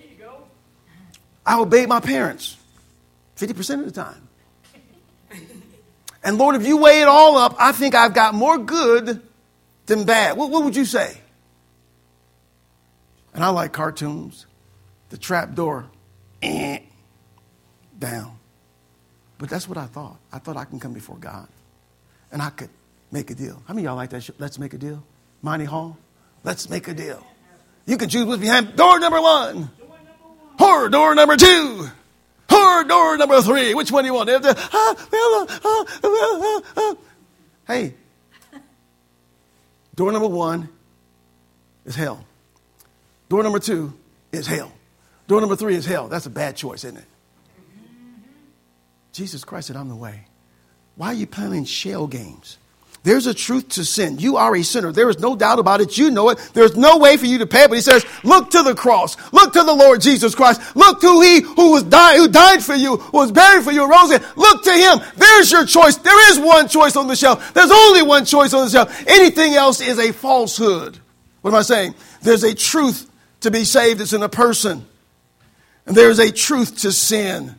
I obeyed my parents 50% of the time. And Lord, if you weigh it all up, I think I've got more good than bad. What would you say? And I like cartoons. The trap door, down. But that's what I thought. I thought I can come before God. And I could make a deal. How many of y'all like that? Let's make a deal. Monty Hall, let's make a deal. You can choose what's behind door number 1. Or door number 2. Or door number 3. Which one do you want? Hey, door number 1 is hell. Door number 2 is hell. Door number 3 is hell. That's a bad choice, isn't it? Jesus Christ said, I'm the way. Why are you playing shell games? There's a truth to sin. You are a sinner. There is no doubt about it. You know it. There's no way for you to pay it. But he says, look to the cross. Look to the Lord Jesus Christ. Look to he who died for you, who was buried for you, rose again. Look to him. There's your choice. There is one choice on the shelf. There's only one choice on the shelf. Anything else is a falsehood. What am I saying? There's a truth to be saved. It's in a person. And there's a truth to sin.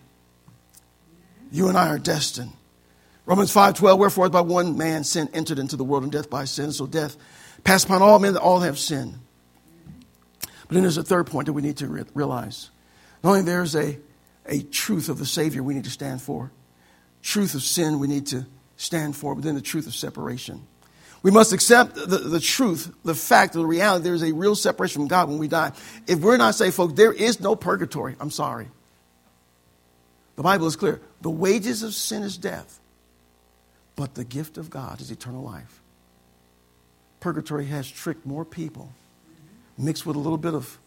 You and I are destined. Romans 5:12, wherefore by one man sin entered into the world, and death by sin. So death passed upon all men, that all have sinned. But then there's a third point that we need to realize. Not only there's a truth of the Savior we need to stand for. Truth of sin we need to stand for, but then the truth of separation. We must accept the truth, the fact, the reality. There is a real separation from God when we die. If we're not saved, folks, there is no purgatory. I'm sorry. The Bible is clear. The wages of sin is death, but the gift of God is eternal life. Purgatory has tricked more people. Mixed with a little bit of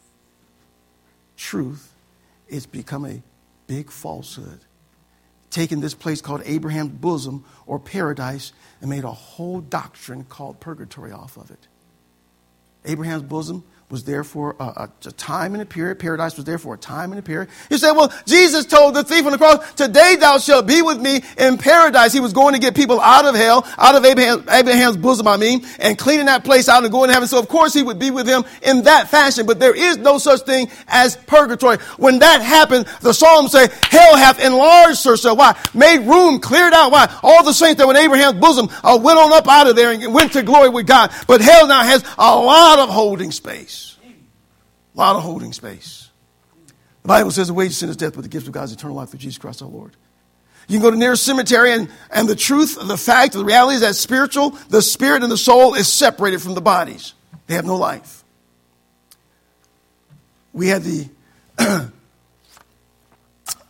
truth, it's become a big falsehood. Taken this place called Abraham's bosom or paradise and made a whole doctrine called purgatory off of it. Abraham's bosom was there for a time and a period. Paradise was there for a time and a period. You say, well, Jesus told the thief on the cross, today thou shalt be with me in paradise. He was going to get people out of hell, out of Abraham's bosom, and cleaning that place out and going to heaven. So, of course, he would be with him in that fashion. But there is no such thing as purgatory. When that happened, the Psalms say, hell hath enlarged herself. Why? Made room, cleared out. Why? All the saints that were in Abraham's bosom went on up out of there and went to glory with God. But hell now has a lot of holding space. A lot of holding space. The Bible says the wages of sin is death, but the gift of God is eternal life through Jesus Christ our Lord. You can go to the nearest cemetery and the truth, the fact, the reality is that the spirit and the soul is separated from the bodies. They have no life. We had the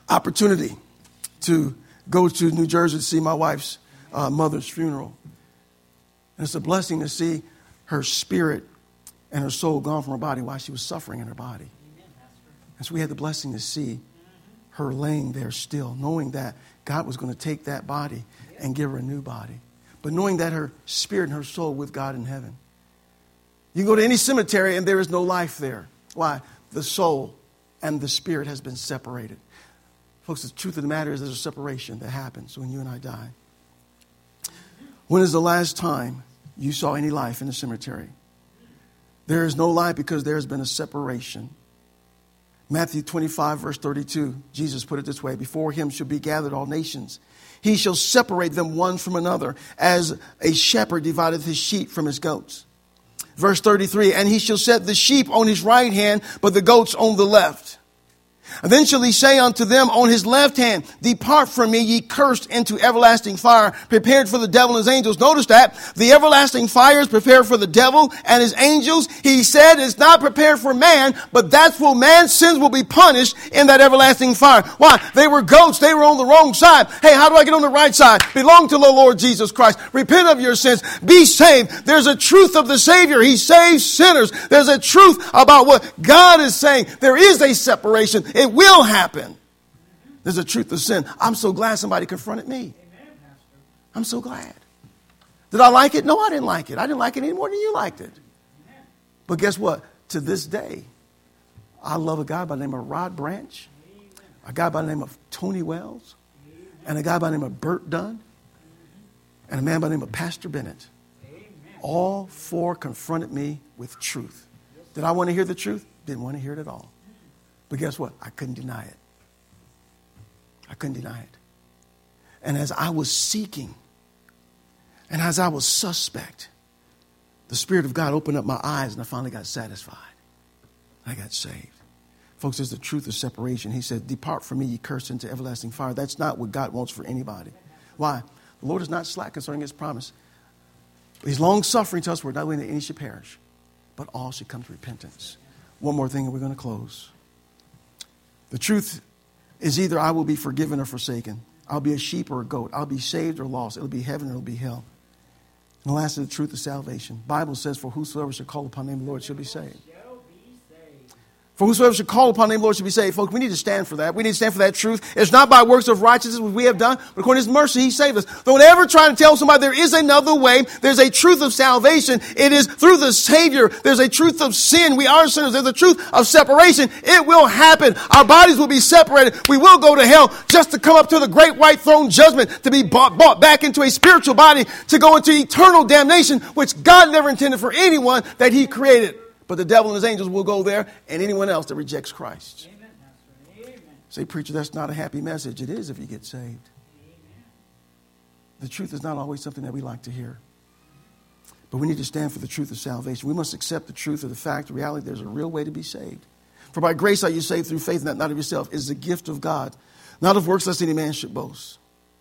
opportunity to go to New Jersey to see my wife's mother's funeral. And it's a blessing to see her spirit and her soul gone from her body while she was suffering in her body. And so we had the blessing to see her laying there still, knowing that God was going to take that body and give her a new body. But knowing that her spirit and her soul with God in heaven. You can go to any cemetery and there is no life there. Why? The soul and the spirit has been separated. Folks, the truth of the matter is there's a separation that happens when you and I die. When is the last time you saw any life in the cemetery? There is no life because there has been a separation. Matthew 25, verse 32, Jesus put it this way: before him shall be gathered all nations. He shall separate them one from another, as a shepherd divideth his sheep from his goats. Verse 33, and he shall set the sheep on his right hand, but the goats on the left. And then shall he say unto them on his left hand, depart from me, ye cursed, into everlasting fire, prepared for the devil and his angels. Notice that the everlasting fire is prepared for the devil and his angels. He said it's not prepared for man, but that's where man's sins will be punished in that everlasting fire. Why? They were goats. They were on the wrong side. Hey, how do I get on the right side? Belong to the Lord Jesus Christ. Repent of your sins. Be saved. There's a truth of the Savior. He saves sinners. There's a truth about what God is saying. There is a separation. It will happen. There's a truth of sin. I'm so glad somebody confronted me. I'm so glad. Did I like it? No, I didn't like it. I didn't like it any more than you liked it. But guess what? To this day, I love a guy by the name of Rod Branch, a guy by the name of Tony Wells, and a guy by the name of Bert Dunn, and a man by the name of Pastor Bennett. All four confronted me with truth. Did I want to hear the truth? Didn't want to hear it at all. But guess what? I couldn't deny it. I couldn't deny it. And as I was seeking, and as I was suspect, the Spirit of God opened up my eyes and I finally got satisfied. I got saved. Folks, there's the truth of separation. He said, depart from me, ye cursed, into everlasting fire. That's not what God wants for anybody. Why? The Lord is not slack concerning his promise. He's long-suffering to us, we're not willing that any should perish, but all should come to repentance. One more thing and we're going to close. The truth is either I will be forgiven or forsaken. I'll be a sheep or a goat. I'll be saved or lost. It'll be heaven or it'll be hell. And the last is the truth of salvation. The Bible says, for whosoever shall call upon the name of the Lord shall be saved. For whosoever shall call upon the name of the Lord shall be saved. Folks, we need to stand for that. We need to stand for that truth. It's not by works of righteousness which we have done, but according to his mercy, he saved us. Don't ever try to tell somebody there is another way. There's a truth of salvation. It is through the Savior. There's a truth of sin. We are sinners. There's a truth of separation. It will happen. Our bodies will be separated. We will go to hell just to come up to the great white throne judgment, to be bought back into a spiritual body, to go into eternal damnation, which God never intended for anyone that he created. But the devil and his angels will go there, and anyone else that rejects Christ. Amen. Say, preacher, that's not a happy message. It is if you get saved. Amen. The truth is not always something that we like to hear. But we need to stand for the truth of salvation. We must accept the truth of the fact, the reality, there's a real way to be saved. For by grace are you saved through faith, and that not of yourself. It is a gift of God, not of works, lest any man should boast.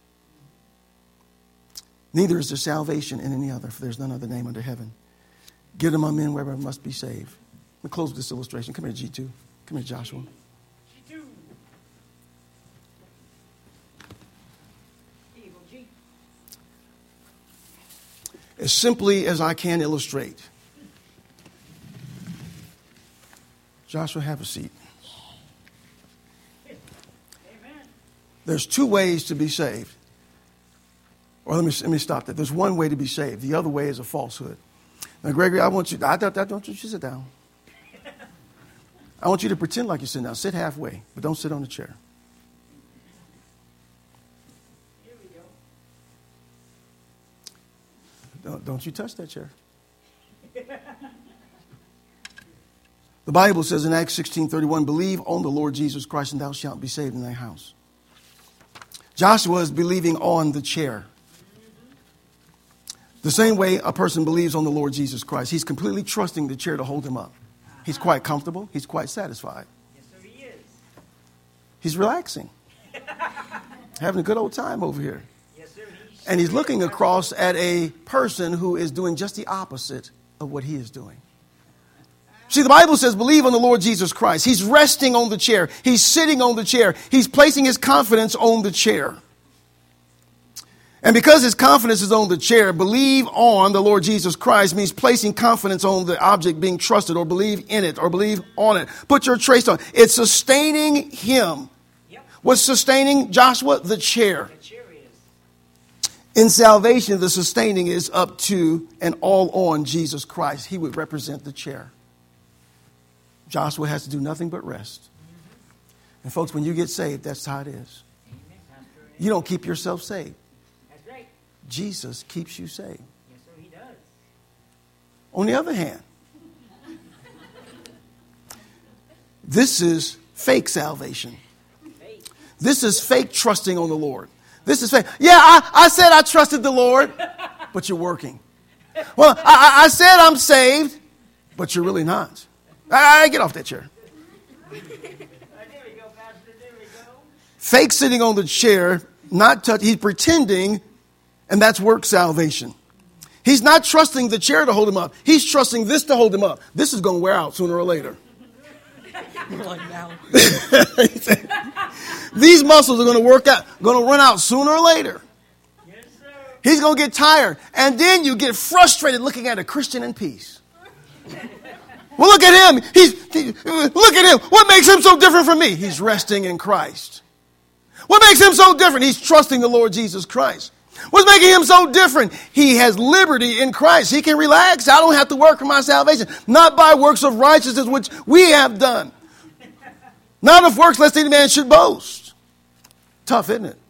Neither is there salvation in any other, for there's none other name under heaven. Give them among men wherever must be saved. We'll close with this illustration. Come here, G2. Come here, Joshua.
G2.
As simply as I can illustrate. Joshua, have a seat.
Amen.
There's two ways to be saved. Or let me stop that. There's one way to be saved. The other way is a falsehood. Now, Gregory, I want you to sit down. I want you to pretend like you're sitting down. Sit halfway, but don't sit on the chair.
Here we go.
Don't you touch that chair. The Bible says in Acts 16:31, believe on the Lord Jesus Christ and thou shalt be saved in thy house. Joshua is believing on the chair. The same way a person believes on the Lord Jesus Christ. He's completely trusting the chair to hold him up. He's quite comfortable. He's quite satisfied.
Yes, sir, he is.
He's relaxing. Having a good old time over here.
Yes, sir,
and he's looking across at a person who is doing just the opposite of what he is doing. See, the Bible says believe on the Lord Jesus Christ. He's resting on the chair. He's sitting on the chair. He's placing his confidence on the chair. And because his confidence is on the chair, believe on the Lord Jesus Christ means placing confidence on the object being trusted, or believe in it, or believe on it. Put your trace on it. It's sustaining him. Yep. What's sustaining Joshua? The chair. The chair is. In salvation, the sustaining is up to and all on Jesus Christ. He would represent the chair. Joshua has to do nothing but rest. Mm-hmm. And folks, when you get saved, that's how it is. Amen. You don't keep yourself saved. Jesus keeps you saved. Yes, sir, he does. On the other hand, this is fake salvation. This is fake trusting on the Lord. This is fake. Yeah, I said I trusted the Lord, but you're working. Well, I said I'm saved, but you're really not. Get off that chair. There we go, Pastor. There we go. Fake sitting on the chair, not touch. He's pretending. And that's work salvation. He's not trusting the chair to hold him up. He's trusting this to hold him up. This is going to wear out sooner or later. Like now. These muscles are going to work out, going to run out sooner or later. Yes, sir. He's going to get tired. And then you get frustrated looking at a Christian in peace. Well, look at him. Look at him. What makes him so different from me? He's resting in Christ. What makes him so different? He's trusting the Lord Jesus Christ. What's making him so different? He has liberty in Christ. He can relax. I don't have to work for my salvation. Not by works of righteousness, which we have done. Not of works, lest any man should boast. Tough, isn't it?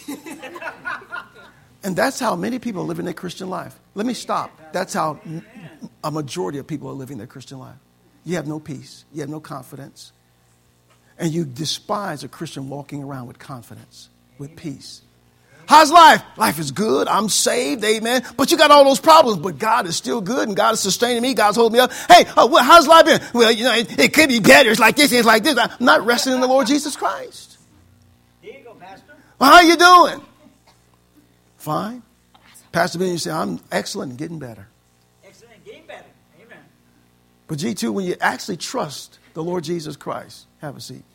And that's how many people are living their Christian life. Let me stop. That's how a majority of people are living their Christian life. You have no peace. You have no confidence. And you despise a Christian walking around with confidence, with peace. How's life? Life is good. I'm saved. Amen. But you got all those problems. But God is still good, and God is sustaining me. God's holding me up. Hey, how's life been? Well, it could be better. It's like this. It's like this. I'm not resting in the Lord Jesus Christ. Here you go, Pastor. Well, how you doing? Fine. Pastor Ben, you say, I'm excellent and getting better. Excellent and getting better. Amen. But G2, when you actually trust the Lord Jesus Christ, have a seat.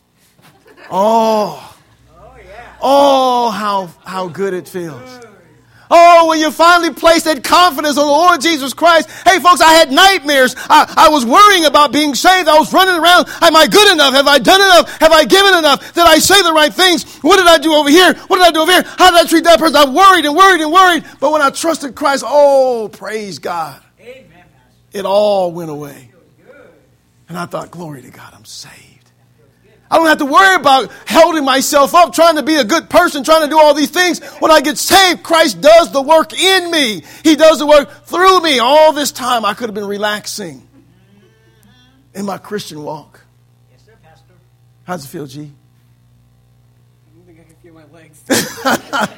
Oh, how good it feels. Oh, when you finally place that confidence on the Lord Jesus Christ. Hey, folks, I had nightmares. I was worrying about being saved. I was running around. Am I good enough? Have I done enough? Have I given enough? Did I say the right things? What did I do over here? What did I do over here? How did I treat that person? I worried and worried and worried. But when I trusted Christ, oh, praise God. Amen. It all went away. And I thought, glory to God, I'm saved. I don't have to worry about holding myself up, trying to be a good person, trying to do all these things. When I get saved, Christ does the work in me. He does the work through me. All this time, I could have been relaxing in my Christian walk. Yes, sir, Pastor. How does it feel, G?
I don't think I can feel my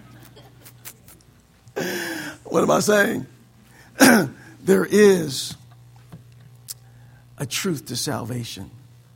legs. What am I saying? There is a truth to salvation.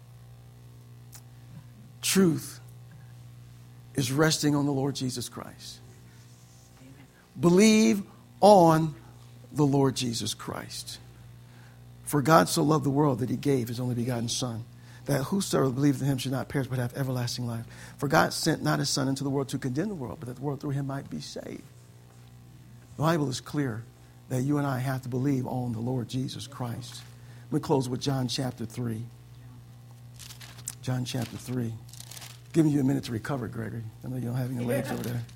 Truth is resting on the Lord Jesus Christ. Amen. Believe on the Lord Jesus Christ. For God so loved the world that he gave his only begotten Son, that whosoever believeth in him should not perish but have everlasting life. For God sent not his Son into the world to condemn the world, but that the world through him might be saved. The Bible is clear that you and I have to believe on the Lord Jesus Christ. We close with John chapter 3. John chapter 3. Giving you a minute to recover, Gregory. I know you don't have any legs over there.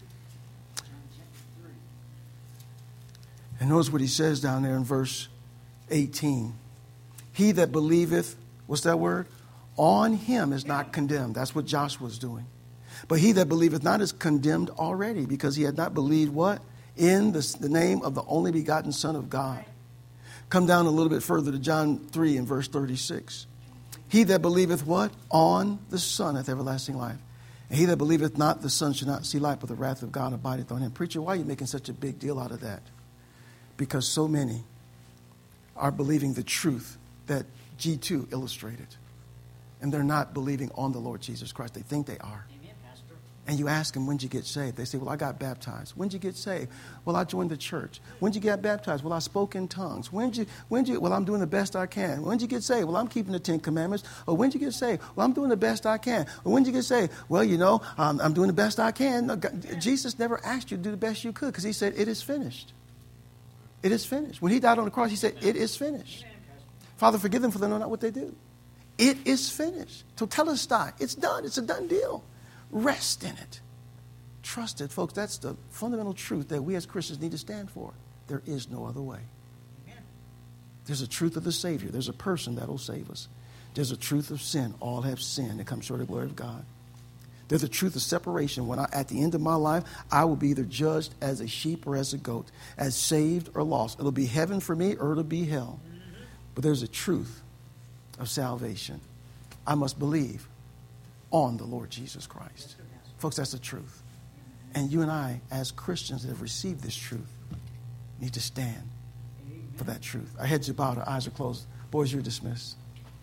And notice what he says down there in verse 18. He that believeth, what's that word? On him is not condemned. That's what Joshua's doing. But he that believeth not is condemned already, because he had not believed what? In the name of the only begotten Son of God. Come down a little bit further to John 3 and verse 36. He that believeth what? On the Son hath everlasting life. And he that believeth not the Son shall not see life, but the wrath of God abideth on him. Preacher, why are you making such a big deal out of that? Because so many are believing the truth that G2 illustrated. And they're not believing on the Lord Jesus Christ. They think they are. Amen, Pastor. And you ask them, when did you get saved? They say, well, I got baptized. When did you get saved? Well, I joined the church. When did you get baptized? Well, I spoke in tongues. Well, I'm doing the best I can. When did you get saved? Well, I'm keeping the 10 Commandments. Or when did you get saved? Well, I'm doing the best I can. Or when did you get saved? Well, I'm doing the best I can. No, Jesus never asked you to do the best you could because he said, it is finished. It is finished. When he died on the cross, he said, it is finished. Father, forgive them for they know not what they do. It is finished. Tetelestai. It's done. It's a done deal. Rest in it. Trust it. Folks, that's the fundamental truth that we as Christians need to stand for. There is no other way. There's a truth of the Savior. There's a person that will save us. There's a truth of sin. All have sinned and come short of the glory of God. There's a truth of separation. When at the end of my life, I will be either judged as a sheep or as a goat, as saved or lost. It'll be heaven for me or it'll be hell. But there's a truth of salvation. I must believe on the Lord Jesus Christ. Folks, that's the truth. And you and I, as Christians that have received this truth, need to stand for that truth. Our heads are bowed, our eyes are closed. Boys, you're dismissed.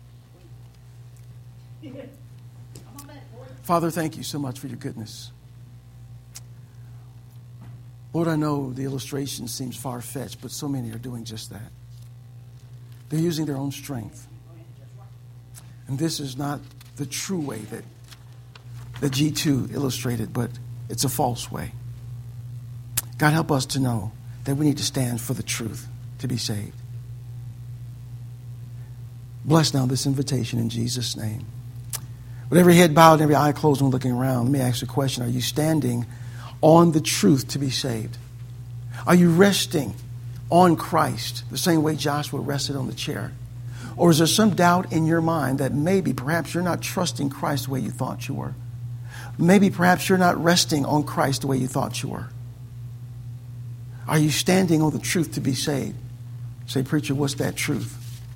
Father, thank you so much for your goodness. Lord, I know the illustration seems far-fetched, but so many are doing just that. They're using their own strength. And this is not the true way that G2 illustrated, but it's a false way. God, help us to know that we need to stand for the truth to be saved. Bless now this invitation in Jesus' name. With every head bowed and every eye closed and looking around, let me ask you a question. Are you standing on the truth to be saved? Are you resting on Christ the same way Joshua rested on the chair? Or is there some doubt in your mind that maybe, perhaps you're not trusting Christ the way you thought you were? Maybe perhaps you're not resting on Christ the way you thought you were. Are you standing on the truth to be saved? Say, preacher, what's that truth?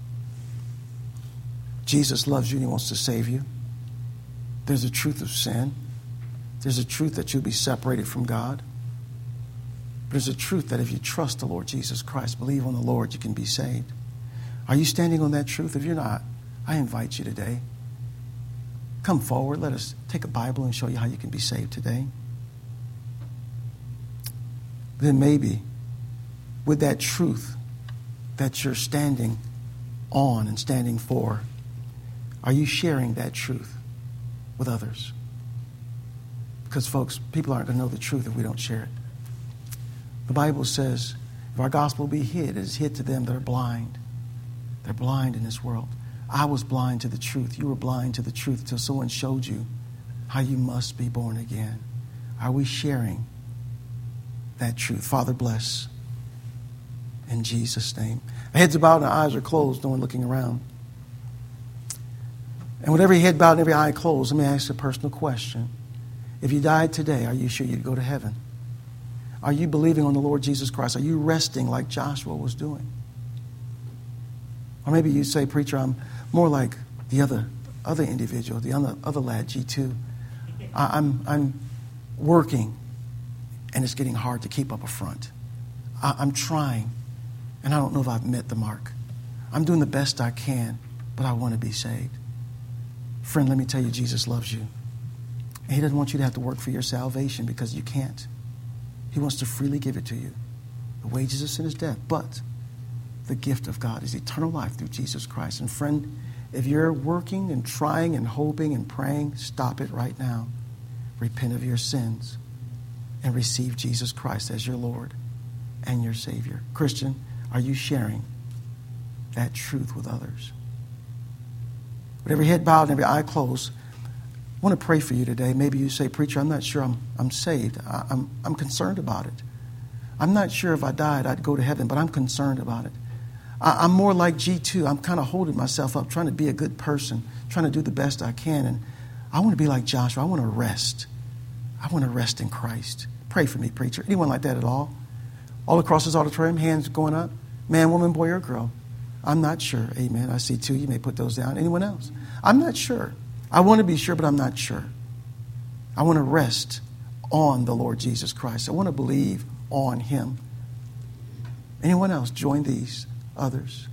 Jesus loves you and he wants to save you. There's a truth of sin. There's a truth that you'll be separated from God. There's a truth that if you trust the Lord Jesus Christ, believe on the Lord, you can be saved. Are you standing on that truth? If you're not, I invite you today. Come forward. Let us take a Bible and show you how you can be saved today. Then maybe with that truth that you're standing on and standing for, are you sharing that truth with others? Because, folks, people aren't going to know the truth if we don't share it. The Bible says, if our gospel be hid, it is hid to them that are blind. They're blind in this world. I was blind to the truth. You were blind to the truth until someone showed you how you must be born again. Are we sharing that truth? Father, bless. In Jesus' name. Our heads are bowed and our eyes are closed, no one looking around. And with every head bowed and every eye closed, let me ask you a personal question. If you died today, are you sure you'd go to heaven? Are you believing on the Lord Jesus Christ? Are you resting like Joshua was doing? Or maybe you say, preacher, I'm more like the other individual, the other lad, G2. I'm working, and it's getting hard to keep up a front. I'm trying, and I don't know if I've met the mark. I'm doing the best I can, but I want to be saved. Friend, let me tell you, Jesus loves you. And he doesn't want you to have to work for your salvation because you can't. He wants to freely give it to you. The wages of sin is death, but the gift of God is eternal life through Jesus Christ. And friend, if you're working and trying and hoping and praying, stop it right now. Repent of your sins and receive Jesus Christ as your Lord and your Savior. Christian, are you sharing that truth with others? With every head bowed and every eye closed, I want to pray for you today. Maybe you say, preacher, I'm not sure I'm saved. I'm concerned about it. I'm not sure if I died I'd go to heaven, but I'm concerned about it. I'm more like G2. I'm kind of holding myself up, trying to be a good person, trying to do the best I can. And I want to be like Joshua. I want to rest. I want to rest in Christ. Pray for me, preacher. Anyone like that at all? All across this auditorium, hands going up. Man, woman, boy, or girl. I'm not sure. Amen. I see two. You may put those down. Anyone else? I'm not sure. I want to be sure, but I'm not sure. I want to rest on the Lord Jesus Christ. I want to believe on Him. Anyone else? Join these others.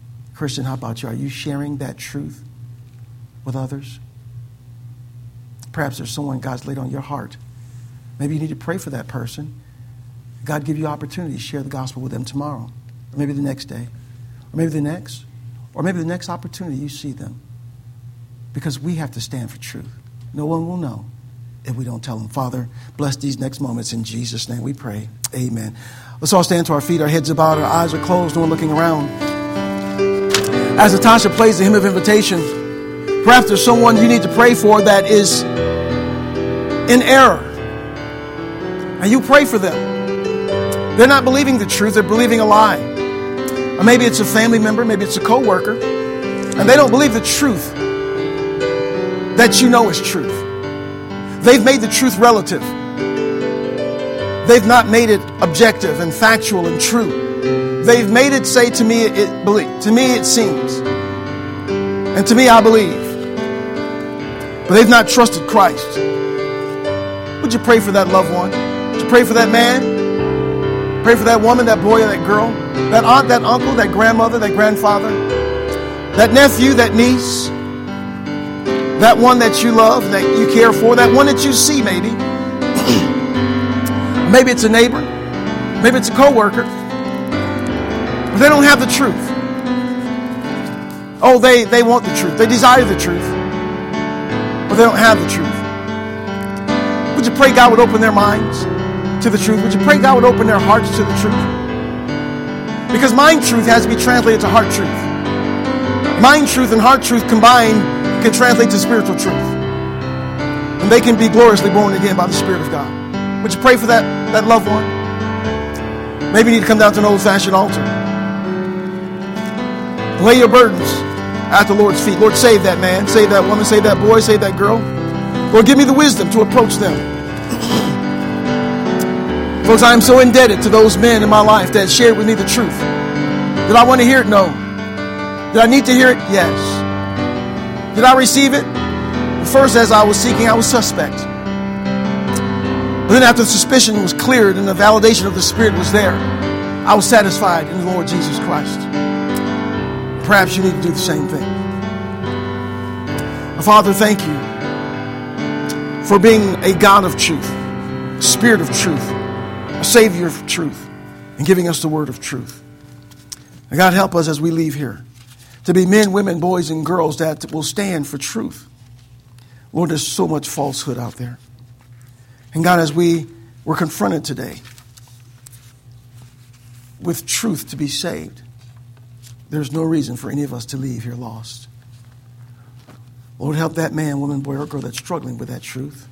Christian, how about you? Are you sharing that truth with others? Perhaps there's someone God's laid on your heart. Maybe you need to pray for that person. God give you opportunity to share the gospel with them tomorrow, or maybe the next day, or maybe the next opportunity you see them. Because we have to stand for truth. No one will know if we don't tell them. Father, bless these next moments in Jesus' name we pray. Amen. Let's all stand to our feet, our heads are bowed, our eyes are closed, no one looking around. As Natasha plays the hymn of invitation, perhaps there's someone you need to pray for that is in error. And you pray for them. They're not believing the truth, they're believing a lie. Or maybe it's a family member, maybe it's a co-worker, and they don't believe the truth that you know is truth. They've made the truth relative. They've not made it objective and factual and true. They've made it say, to me it seems. And to me I believe. But they've not trusted Christ. Would you pray for that loved one? Would you pray for that man? Pray for that woman, that boy, that girl, that aunt, that uncle, that grandmother, that grandfather, that nephew, that niece, that one that you love, that you care for, that one that you see maybe. Maybe it's a neighbor. Maybe it's a co-worker. But they don't have the truth. Oh, they want the truth. They desire the truth. But they don't have the truth. Would you pray God would open their minds to the truth? Would you pray God would open their hearts to the truth? Because mind truth has to be translated to heart truth. Mind truth and heart truth combined can translate to spiritual truth. And they can be gloriously born again by the Spirit of God. Would you pray for that loved one? Maybe you need to come down to an old-fashioned altar. Lay your burdens at the Lord's feet. Lord, save that man, save that woman, save that boy, save that girl. Lord, give me the wisdom to approach them. Folks, I am so indebted to those men in my life that shared with me the truth. Did I want to hear it? No. Did I need to hear it? Yes. Did I receive it? First, as I was seeking, I was suspect. But then after the suspicion was cleared and the validation of the Spirit was there, I was satisfied in the Lord Jesus Christ. Perhaps you need to do the same thing. Father, thank you for being a God of truth, Spirit of truth, a Savior of truth, and giving us the word of truth. And God, help us as we leave here to be men, women, boys, and girls that will stand for truth. Lord, there's so much falsehood out there. And God, as we were confronted today with truth to be saved, there's no reason for any of us to leave here lost. Lord, help that man, woman, boy, or girl that's struggling with that truth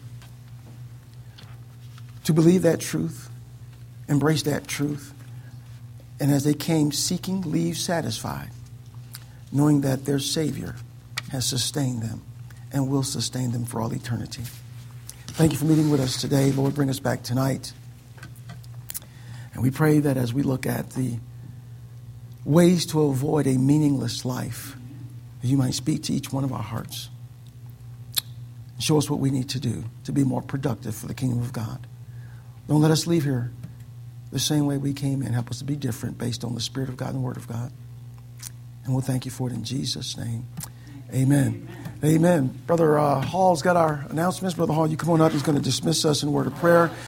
to believe that truth, embrace that truth, and as they came seeking, leave satisfied, knowing that their Savior has sustained them and will sustain them for all eternity. Thank you for meeting with us today. Lord, bring us back tonight. And we pray that as we look at the ways to avoid a meaningless life, that you might speak to each one of our hearts. Show us what we need to do to be more productive for the kingdom of God. Don't let us leave here the same way we came in. Help us to be different based on the Spirit of God and the Word of God. And we'll thank you for it in Jesus' name. Amen. Amen. Brother Hall's got our announcements. Brother Hall, you come on up. He's going to dismiss us in a word of prayer.